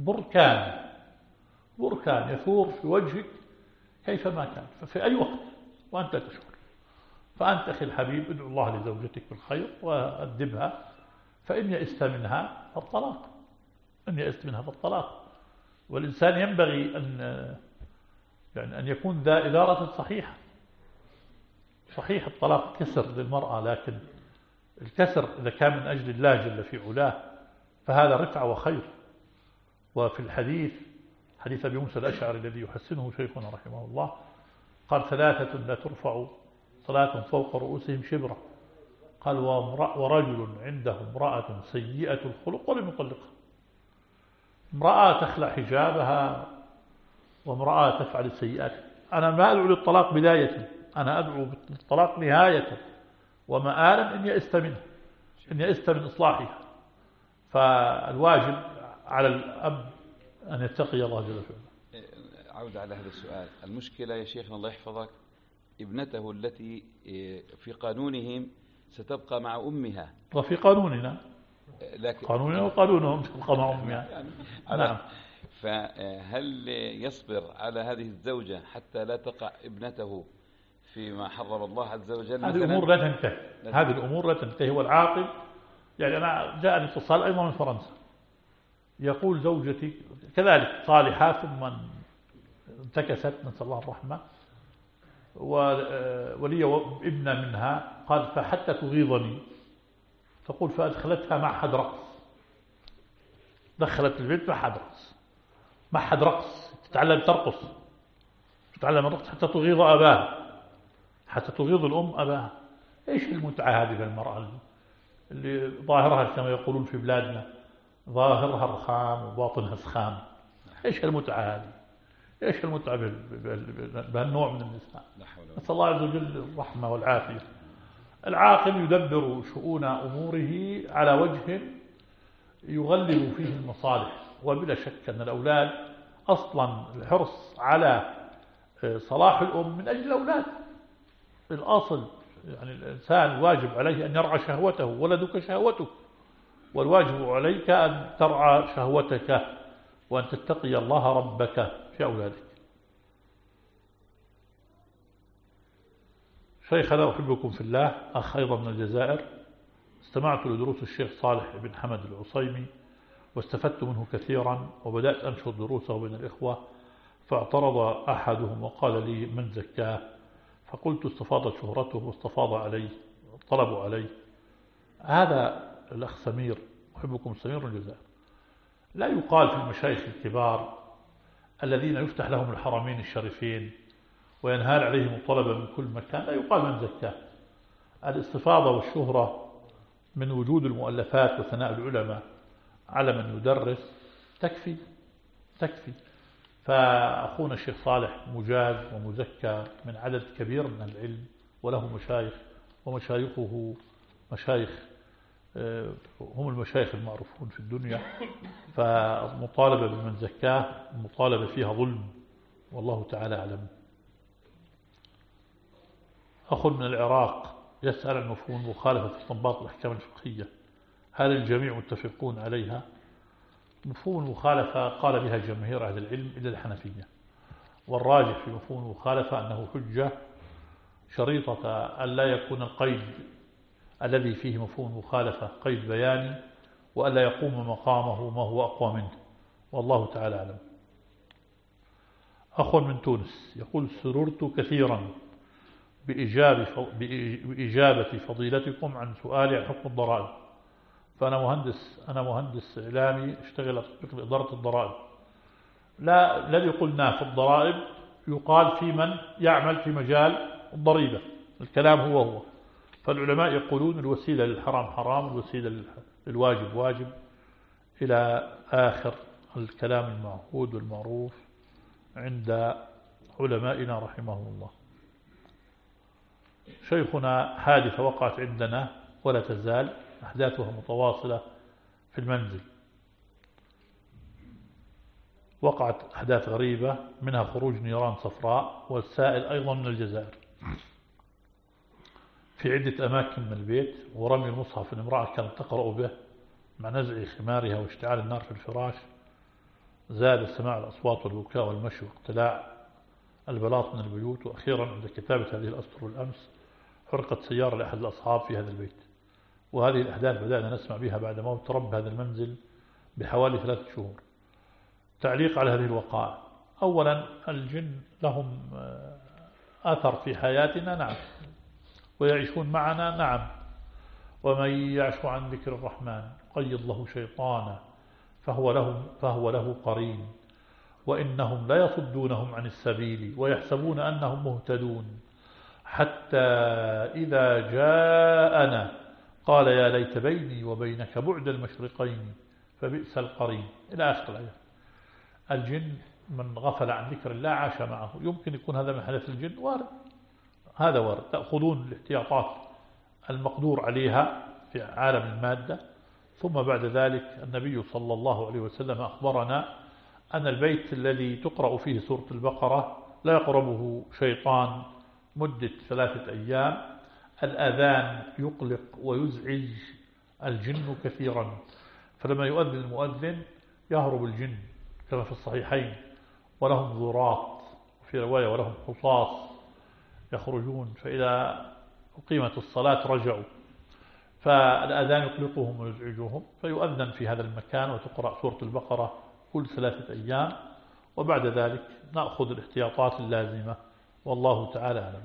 بركان يثور في وجهك كيفما كان ففي أي وقت وأنت تشعر. فأنت أخي الحبيب ادعو الله لزوجتك بالخير وأدبها، فإن يئست منها فالطلاق، إن يئست منها فالطلاق. والإنسان ينبغي أن يكون ذا إدارة صحيحة. صحيح الطلاق كسر للمرأة، لكن الكسر إذا كان من أجل الله جل في علاه فهذا رفع وخير. وفي الحديث حديث أبي موسى الأشعري الذي يحسنه شيخنا رحمه الله قال 3 لا ترفع صلاة فوق رؤوسهم شبرا. قال ورجل عنده امرأة سيئة الخلق ولم يطلقها. امرأة تخلع حجابها وامرأة تفعل السيئات. أنا ما أدعو للطلاق بداية، أنا أدعو بالطلاق نهاية ومآلا إن يئست منه، إن يئست من إصلاحها. فالواجب على الأب أن يتقي الله جل وعلا. عودة على هذا السؤال. المشكلة يا شيخنا الله يحفظك، ابنته التي في قانونهم ستبقى مع أمها، وفي قانوننا لكن قانوننا وقانونهم تبقى مع أمها يعني نعم. فهل يصبر على هذه الزوجة حتى لا تقع ابنته فيما حرم الله عز وجل؟ هذه الأمور لا تنتهي، هذه الأمور لا تنتهي. والعاقل يعني أنا جاءني اتصال أيضا من فرنسا يقول زوجتي كذلك صالحة ثم انتكست نسأل الله الرحمة، ولي ابنة منها قال فحتى تغيظني تقول فأدخلتها معهد رقص، دخلت البنت معهد رقص تتعلم ترقص، تتعلم الرقص حتى تغيظ أباها، حتى تغيظ الأم أباها. إيش المتعة هذه المرأة اللي ظاهرها كما يقولون في بلادنا ظاهرها رخام وباطنها سخام؟ إيش المتعة هذه؟ إيش المتعة بهالنوع من النساء؟ نسأل الله عز وجل الرحمة والعافية. العاقل يدبر شؤون أموره على وجه يغلب فيه المصالح. وبلا شك أن الأولاد أصلا الحرص على صلاح الأم من أجل الأولاد الأصل. يعني الإنسان الواجب عليه أن يرعى شهوته، ولدك شهوتك، والواجب عليك أن ترعى شهوتك وأن تتقي الله ربك في أولادك. شيخنا أحبكم في الله أخ أيضا من الجزائر، استمعت لدروس الشيخ صالح بن حمد العصيمي واستفدت منه كثيرا، وبدأت أنشر دروسه بين الإخوة، فاعترض أحدهم وقال لي من زكاه؟ فقلت استفاضت شهرته واستفاض عليه طلبوا عليه. هذا الأخ سمير أحبكم سمير من الجزائر، لا يقال في المشايخ الكبار الذين يفتح لهم الحرمين الشريفين وينهال عليهم الطلبة من كل مكان، لا يقال من زكاه. الاستفاضة والشهرة من وجود المؤلفات وثناء العلماء على من يدرس تكفي. فأخونا الشيخ صالح مجاز ومزكى من عدد كبير من العلم، وله مشايخ، ومشايخه مشايخ هم المشايخ المعروفون في الدنيا. فالمطالبة بمن زكاه المطالبة فيها ظلم، والله تعالى أعلم. أخ من العراق يسأل عن مفهوم المخالفة في استنباط الأحكام الفقهية، هل الجميع متفقون عليها؟ مفهوم المخالفة قال بها جماهير أهل العلم إلا الحنفية، والراجح في مفهوم المخالفة أنه حجة شريطة أن لا يكون القيد الذي فيه مفهوم المخالفة قيد بياني، وألا يقوم مقامه ما هو أقوى منه، والله تعالى أعلم. أخ من تونس يقول: سررت كثيرا بإجابة فضيلتكم عن سؤالي عن حكم الضرائب، فأنا مهندس إعلامي اشتغل بإدارة الضرائب. لا الذي قلناه في الضرائب يقال في من يعمل في مجال الضريبة، الكلام هو فالعلماء يقولون الوسيلة للحرام حرام، الوسيلة للواجب واجب، إلى آخر الكلام المعهود والمعروف عند علمائنا رحمهم الله. شيخنا: حادثة وقعت عندنا ولا تزال أحداثها متواصلة في المنزل، وقعت أحداث غريبة منها خروج نيران صفراء، والسائل أيضا من الجزائر، في عدة أماكن من البيت، ورمي المصحف الامرأة كانت تقرأ به مع نزع خمارها واشتعال النار في الفراش، زاد سماع الأصوات والبكاء والمشي واقتلاع البلاط من البيوت، وأخيرا عند كتابة هذه الأسطر والأمس حرقت سيارة لأحد الأصحاب في هذا البيت. وهذه الأحداث بدأنا نسمع بها بعد موت رب هذا المنزل بحوالي 3 شهور. تعليق على هذه الوقائع: أولا، الجن لهم أثر في حياتنا، نعم، ويعيشون معنا، نعم، ومن يعش عن ذكر الرحمن قيض له شيطانا فهو له قرين، وإنهم لا يصدونهم عن السبيل ويحسبون أنهم مهتدون، حتى إذا جاءنا قال يا ليت بيني وبينك بعد المشرقين فبئس القرين، إلى آخر الآية. الجن من غفل عن ذكر الله عاش معه، يمكن يكون هذا من حدث الجن، وارد، هذا وارد. تأخذون الاحتياطات المقدور عليها في عالم المادة، ثم بعد ذلك النبي صلى الله عليه وسلم أخبرنا أن البيت الذي تقرأ فيه سورة البقرة لا يقربه شيطان مدة 3 أيام. الأذان يقلق ويزعج الجن كثيرا، فلما يؤذن المؤذن يهرب الجن كما في الصحيحين، ولهم ذرات، وفي رواية ولهم حصاص يخرجون، فإذا أقيمت الصلاة رجعوا، فالأذان يقلقهم ويزعجهم، فيؤذن في هذا المكان وتقرأ سورة البقرة كل 3 أيام، وبعد ذلك نأخذ الاحتياطات اللازمة، والله تعالى أعلم.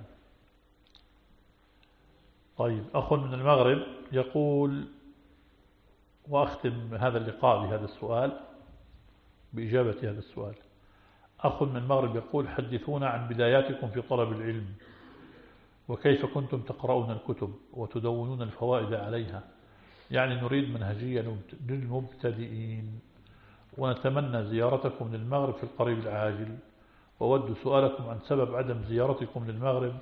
طيب، أخ من المغرب يقول، وأختم هذا اللقاء بهذا السؤال، بإجابة هذا السؤال. أخ من المغرب يقول: حدثونا عن بداياتكم في طلب العلم، وكيف كنتم تقرؤون الكتب وتدونون الفوائد عليها، يعني نريد منهجية للمبتدئين، ونتمنى زيارتكم للمغرب في القريب العاجل، وود سؤالكم عن سبب عدم زيارتكم للمغرب.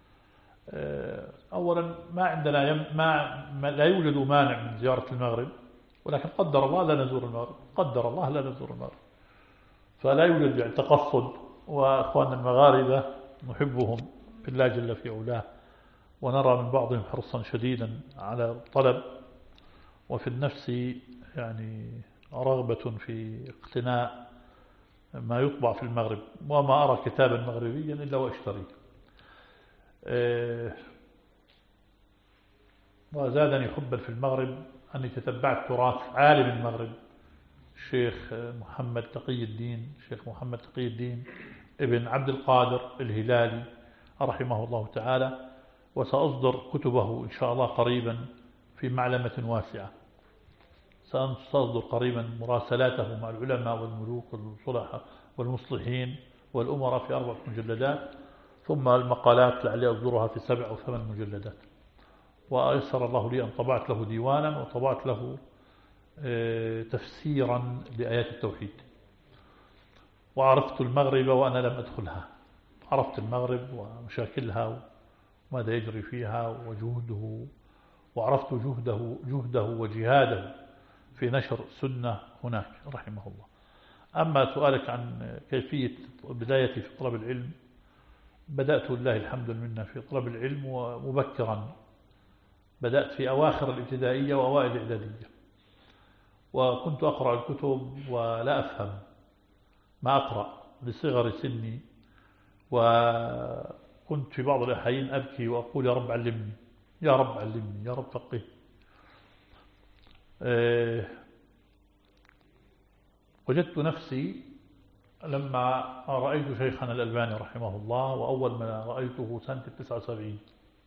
أولا، ما عندنا لا يوجد مانع من زيارة المغرب، ولكن قدر الله لا نزور المغرب، قدر الله لا نزور المغرب، فلا يوجد يعني تقصد. وأخواننا المغاربة نحبهم في الله جل في علاه، ونرى من بعضهم حرصا شديدا على الطلب، وفي النفس يعني رغبة في اقتناء ما يطبع في المغرب، وما أرى كتابا مغربيا إلا واشتريه. وزادني حبا في المغرب أني تتبعت تراث عالم المغرب الشيخ محمد تقي الدين ابن عبد القادر الهلالي رحمه الله تعالى، وسأصدر كتبه إن شاء الله قريبا في معلمة واسعة. سأصدر قريبا مراسلاته مع العلماء والملوك والصلحاء والمصلحين والأمراء في 4 مجلدات، ثم المقالات لعلي أصدرها في 7 أو 8 مجلدات. وأيسر الله لي أن طبعت له ديوانا، وطبعت له تفسيرا لآيات التوحيد. وعرفت المغرب وأنا لم أدخلها، عرفت المغرب ومشاكلها وماذا يجري فيها وجهده، وعرفت جهده وجهاده في نشر السنة هناك رحمه الله. أما سؤالك عن كيفية بدايتي في طلب العلم، بدأت لله الحمد لله في طلب العلم ومبكرا، بدأت في أواخر الابتدائية وأوائل الإعدادية، وكنت أقرأ الكتب ولا أفهم ما أقرأ لصغر سني، وكنت في بعض الأحيان أبكي وأقول يا رب علمني، يا رب علمني، يا رب فقه. وجدت نفسي لما رأيت شيخنا الألباني رحمه الله، وأول ما رأيته سنة 79،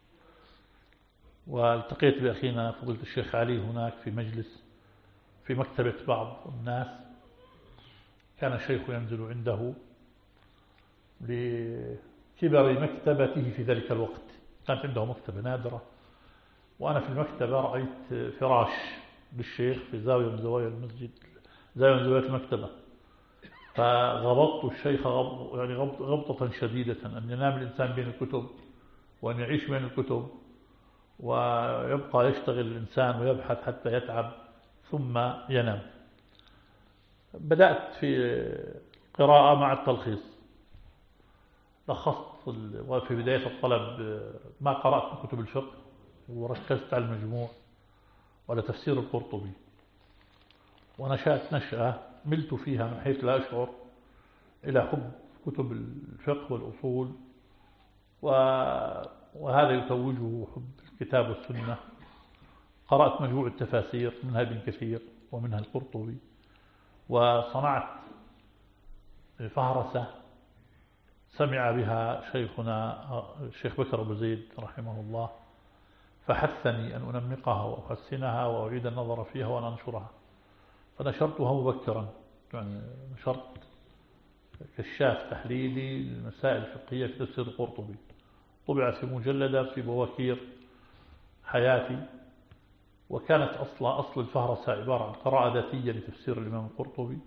والتقيت بأخينا فضيلة الشيخ علي هناك في مجلس في مكتبة بعض الناس، كان الشيخ ينزل عنده لكبر مكتبته في ذلك الوقت، كانت عنده مكتبة نادرة، وأنا في المكتبة رأيت فراش للشيخ في زاوية من زوايا المسجد، زاوية من زوايا المكتبة، فغبطت الشيخ يعني غبطة شديدة، أن ينام الإنسان بين الكتب وأن يعيش بين الكتب، ويبقى يشتغل الإنسان ويبحث حتى يتعب ثم ينام. بدأت في قراءة مع التلخيص، لخصت وفي بداية الطلب ما قرأت من كتب الفقه، وركزت على المجموع وعلى تفسير القرطبي، ونشأت نشأة ملت فيها من حيث لا أشعر إلى حب كتب الفقه والأصول، وهذا يتوجه حب الكتاب والسنة. قرأت مجموع التفاسير، منها ابن كثير ومنها القرطبي، وصنعت فهرسة سمع بها شيخنا الشيخ بكر أبو زيد رحمه الله، فحثني أن أنمقها وأحسنها وأعيد النظر فيها وأنشرها، فنشرتها مبكرا، يعني نشرت كشاف تحليلي للمسائل الفقهية في تفسير القرطبي، طبعت في مجلدة في بواكير حياتي، وكانت أصل الفهرسة عبارة عن قراءة ذاتية لتفسير الإمام القرطبي.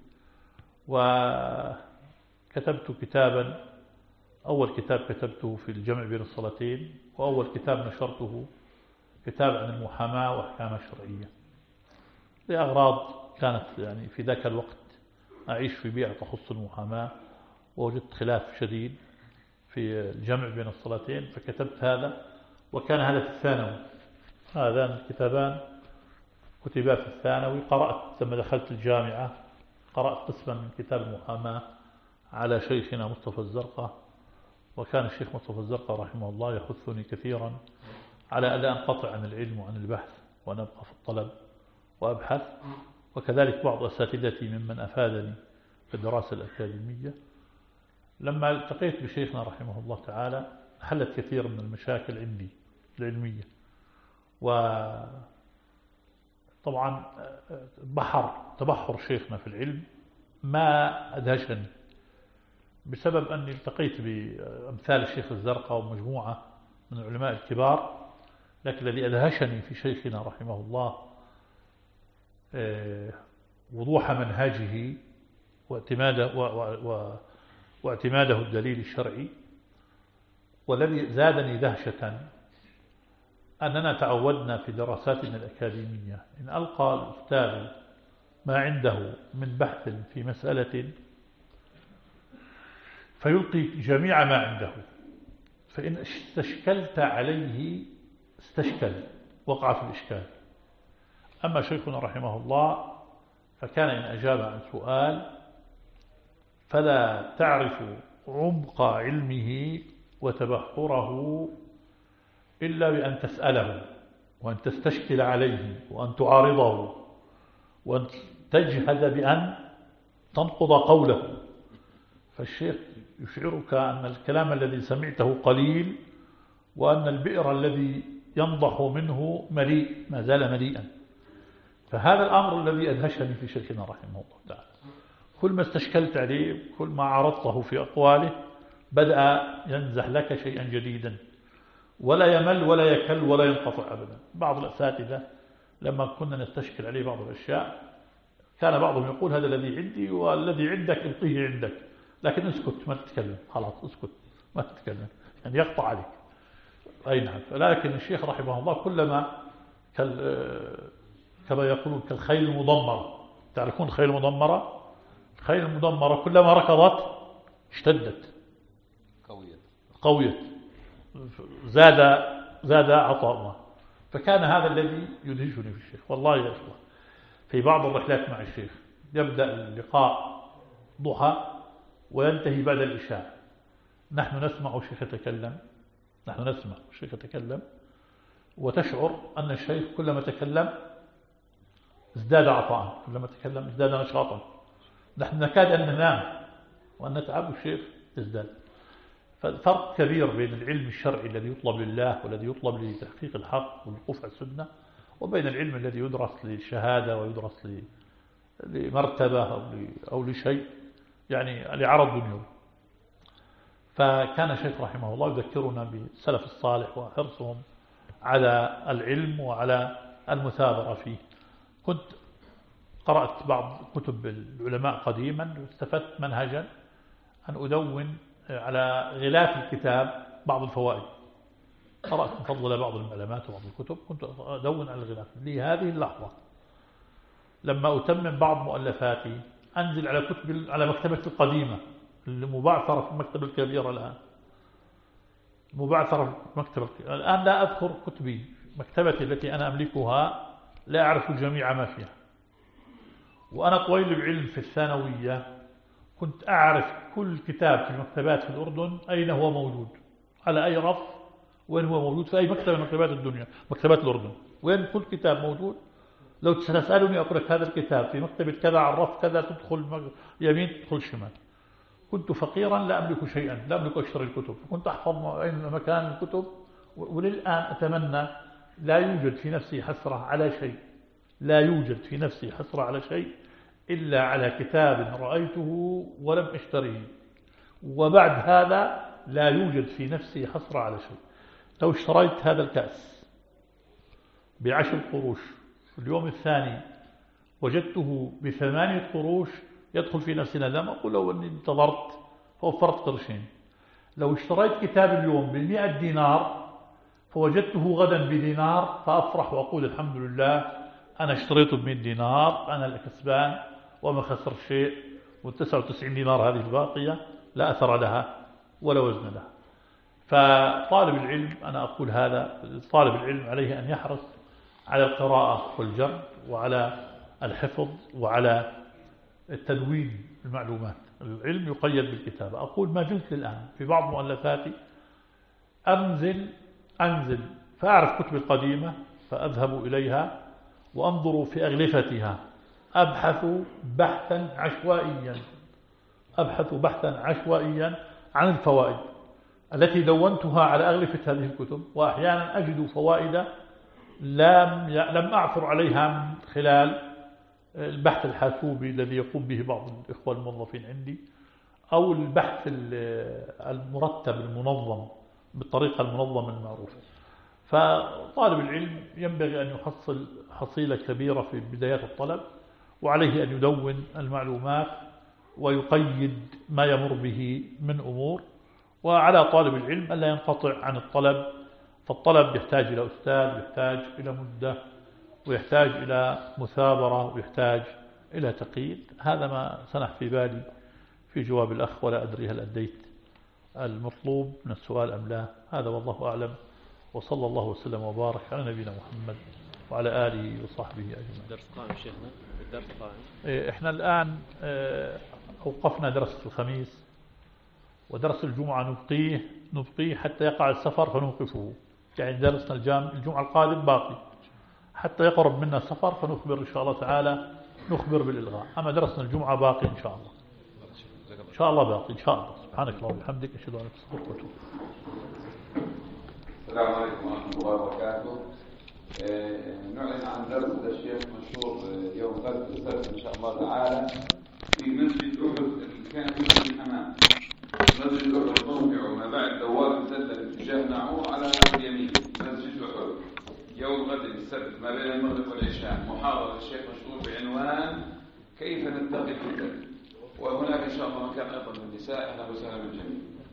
وكتبت كتابا، أول كتاب كتبته في الجمع بين الصلاتين، وأول كتاب نشرته كتاب عن المحاماة وأحكامها الشرعية، لأغراض كانت يعني في ذاك الوقت أعيش في بيئة تخص المحاماة، ووجدت خلاف شديد في الجمع بين الصلاتين، فكتبت هذا، وكان هذا في الثانوي، هذان الكتابان كتبا في الثانوي. قرأت لما دخلت الجامعة، قرأت قسما من كتاب المحاماة على شيخنا مصطفى الزرقاء، وكان الشيخ مصطفى الزرقاء رحمه الله يحثني كثيرا على ألا أنقطع عن العلم وعن البحث، وأن أبقى في الطلب وأبحث، وكذلك بعض أساتذتي ممن أفادني في الدراسة الأكاديمية. لما التقيت بشيخنا رحمه الله تعالى حلت كثير من المشاكل عندي العلمية، وطبعا تبحر شيخنا في العلم ما أدهشني، بسبب أني التقيت بأمثال الشيخ الزرقاء ومجموعة من العلماء الكبار، لكن الذي أدهشني في شيخنا رحمه الله وضوح منهاجه واعتماده الدليل الشرعي. والذي زادني دهشة أننا تعودنا في دراساتنا الأكاديمية إن ألقى الأستاذ ما عنده من بحث في مسألة فيلقي جميع ما عنده، فإن استشكلت عليه استشكل، وقع في الإشكال. أما شيخنا رحمه الله فكان إن أجاب عن سؤال فلا تعرف عمق علمه وتبحره إلا بأن تسأله، وأن تستشكل عليه، وأن تعارضه، وأن تجهد بأن تنقض قوله. فالشيخ يشعرك أن الكلام الذي سمعته قليل، وأن البئر الذي ينضح منه مليء، ما زال مليئا. فهذا الأمر الذي أدهشني في شيخنا رحمه الله تعالى، كل ما استشكلت عليه، كل ما عرضته في أقواله، بدأ ينزح لك شيئا جديدا، ولا يمل ولا يكل ولا ينقطع أبدا. بعض الأساتذة لما كنا نستشكل عليه بعض الأشياء كان بعضهم يقول هذا الذي عندي والذي عندك القيه عندك، لكن اسكت ما تتكلم، خلاص اسكت ما تتكلم، يعني يقطع عليك. أي نعم. لكن الشيخ رحمه الله كلما كما يقولون كالخيل المضمرة، تعرفون الخيل المضمرة؟ الخيل المضمرة كلما ركضت اشتدت، قويت، زاد عطاؤها، فكان هذا الذي يدهشني في الشيخ والله يا إخوة. في بعض الرحلات مع الشيخ يبدأ اللقاء ضحى وينتهي بعد العشاء، نحن نسمع الشيخ يتكلم، وتشعر أن الشيخ كلما تكلم ازداد عطاء، كلما تكلم ازداد نشاطا، نحن نكاد أن ننام وأن نتعب والشيخ يزداد. فالفرق كبير بين العلم الشرعي الذي يطلب لله والذي يطلب لتحقيق الحق والوقوف على السنة، وبين العلم الذي يدرس للشهادة ويدرس لمرتبة أو لشيء يعني لعرض دنيوي. فكان الشيخ رحمه الله يذكرنا بالسلف الصالح وحرصهم على العلم وعلى المثابرة فيه. كنت قرأت بعض كتب العلماء قديما واستفدت منهجا أن أدون على غلاف الكتاب بعض الفوائد. قرأت من فضل بعض المعلومات وبعض الكتب كنت أدون على الغلاف. لي هذه اللحظة لما أتمم بعض مؤلفاتي أنزل على مكتبة القديمة اللي مبعثرة في المكتبة الكبيرة الآن، الآن لا أذكر كتبي، مكتبتي التي أنا أملكها لا أعرف الجميع ما فيها. وأنا طويل العلم في الثانوية كنت أعرف كل كتاب في المكتبات في الأردن أين هو موجود، على أي رف، وين هو موجود في أي مكتبة من مكتبات الدنيا، مكتبات الأردن، وين كل كتاب موجود. لو تسألني أقول لك هذا الكتاب في مكتبة كذا على الرف كذا، تدخل يمين تدخل شمال. كنت فقيرا لا أملك شيئا، لا أملك أشتري الكتب، كنت أحفظ أين مكان الكتب. وللآن أتمنى لا يوجد في نفسي حسرة على شيء، لا يوجد في نفسي حسرة على شيء إلا على كتاب رأيته ولم أشتريه. وبعد هذا لا يوجد في نفسي حسرة على شيء. لو اشتريت هذا الكأس ب10 قروش في اليوم الثاني وجدته ب8 قروش يدخل في نفسي ندم، أقول لو أني انتظرت فوفرت قرشين. لو اشتريت كتاب اليوم ب100 دينار فوجدته غدا بدينار فأفرح وأقول الحمد لله أنا اشتريته ب100 دينار، أنا الكسبان وما خسر شيء، وال99 دينار هذه الباقية لا أثر لها ولا وزن لها. فطالب العلم أنا أقول هذا، طالب العلم عليه أن يحرص على القراءة والجرد وعلى الحفظ وعلى التدوين المعلومات. العلم يقيد بالكتابة. أقول ما زلت الآن في بعض مؤلفاتي أنزل فأعرف كتب القديمة فأذهب إليها وأنظر في أغلفتها، أبحث بحثا عشوائيا عن الفوائد التي دونتها على أغلفة هذه الكتب، وأحيانا أجد فوائد لم أعثر عليها من خلال البحث الحاسوبي الذي يقوم به بعض الإخوة الموظفين عندي، أو البحث المرتب المنظم بالطريقة المنظمة المعروفة. فطالب العلم ينبغي أن يحصل حصيلة كبيرة في بدايات الطلب، وعليه أن يدون المعلومات ويقيد ما يمر به من أمور. وعلى طالب العلم ألا ينقطع عن الطلب، فالطلب يحتاج إلى أستاذ، يحتاج إلى مدة، ويحتاج إلى مثابرة، ويحتاج إلى تقييد. هذا ما سنح في بالي في جواب الأخ، ولا أدري هل أديت المطلوب من السؤال أم لا. هذا والله أعلم، وصلى الله وسلم وبارك على نبينا محمد وعلى آله وصحبه أجمعين. الدرس قائم شيخنا، الدرس قائم. إحنا الآن أوقفنا درس الخميس، ودرس الجمعة نبقيه حتى يقع السفر فنوقفه. يعني درسنا الجمعة القادم باقي حتى يقرب منا السفر فنخبر إن شاء الله تعالى، نخبر بالإلغاء. أما درسنا الجمعة باقي إن شاء الله، إن شاء الله باقي إن شاء الله. سبحانك اللهم وبحمدك، أشهد أن لا إله إلا أنت، أستغفرك وأتوب إليك. السلام عليكم ورحمة الله وبركاته. نعلن عن درس الشيخ مشهور يوم غد السبت إن شاء الله تعالى في مسجد أحد، كان في مسجد الحمام. مسجد أحد موقع ما بعد دوار مسدد اتجاه نعوه على اليمين، مسجد أحد يوم غد السبت ما بين المغرب والعشاء. محاضرة الشيخ مشهور بعنوان كيف نتقي الفتن، وهناك إن شاء الله مكان أيضا للنساء. أهلا وسهلا بالجميع.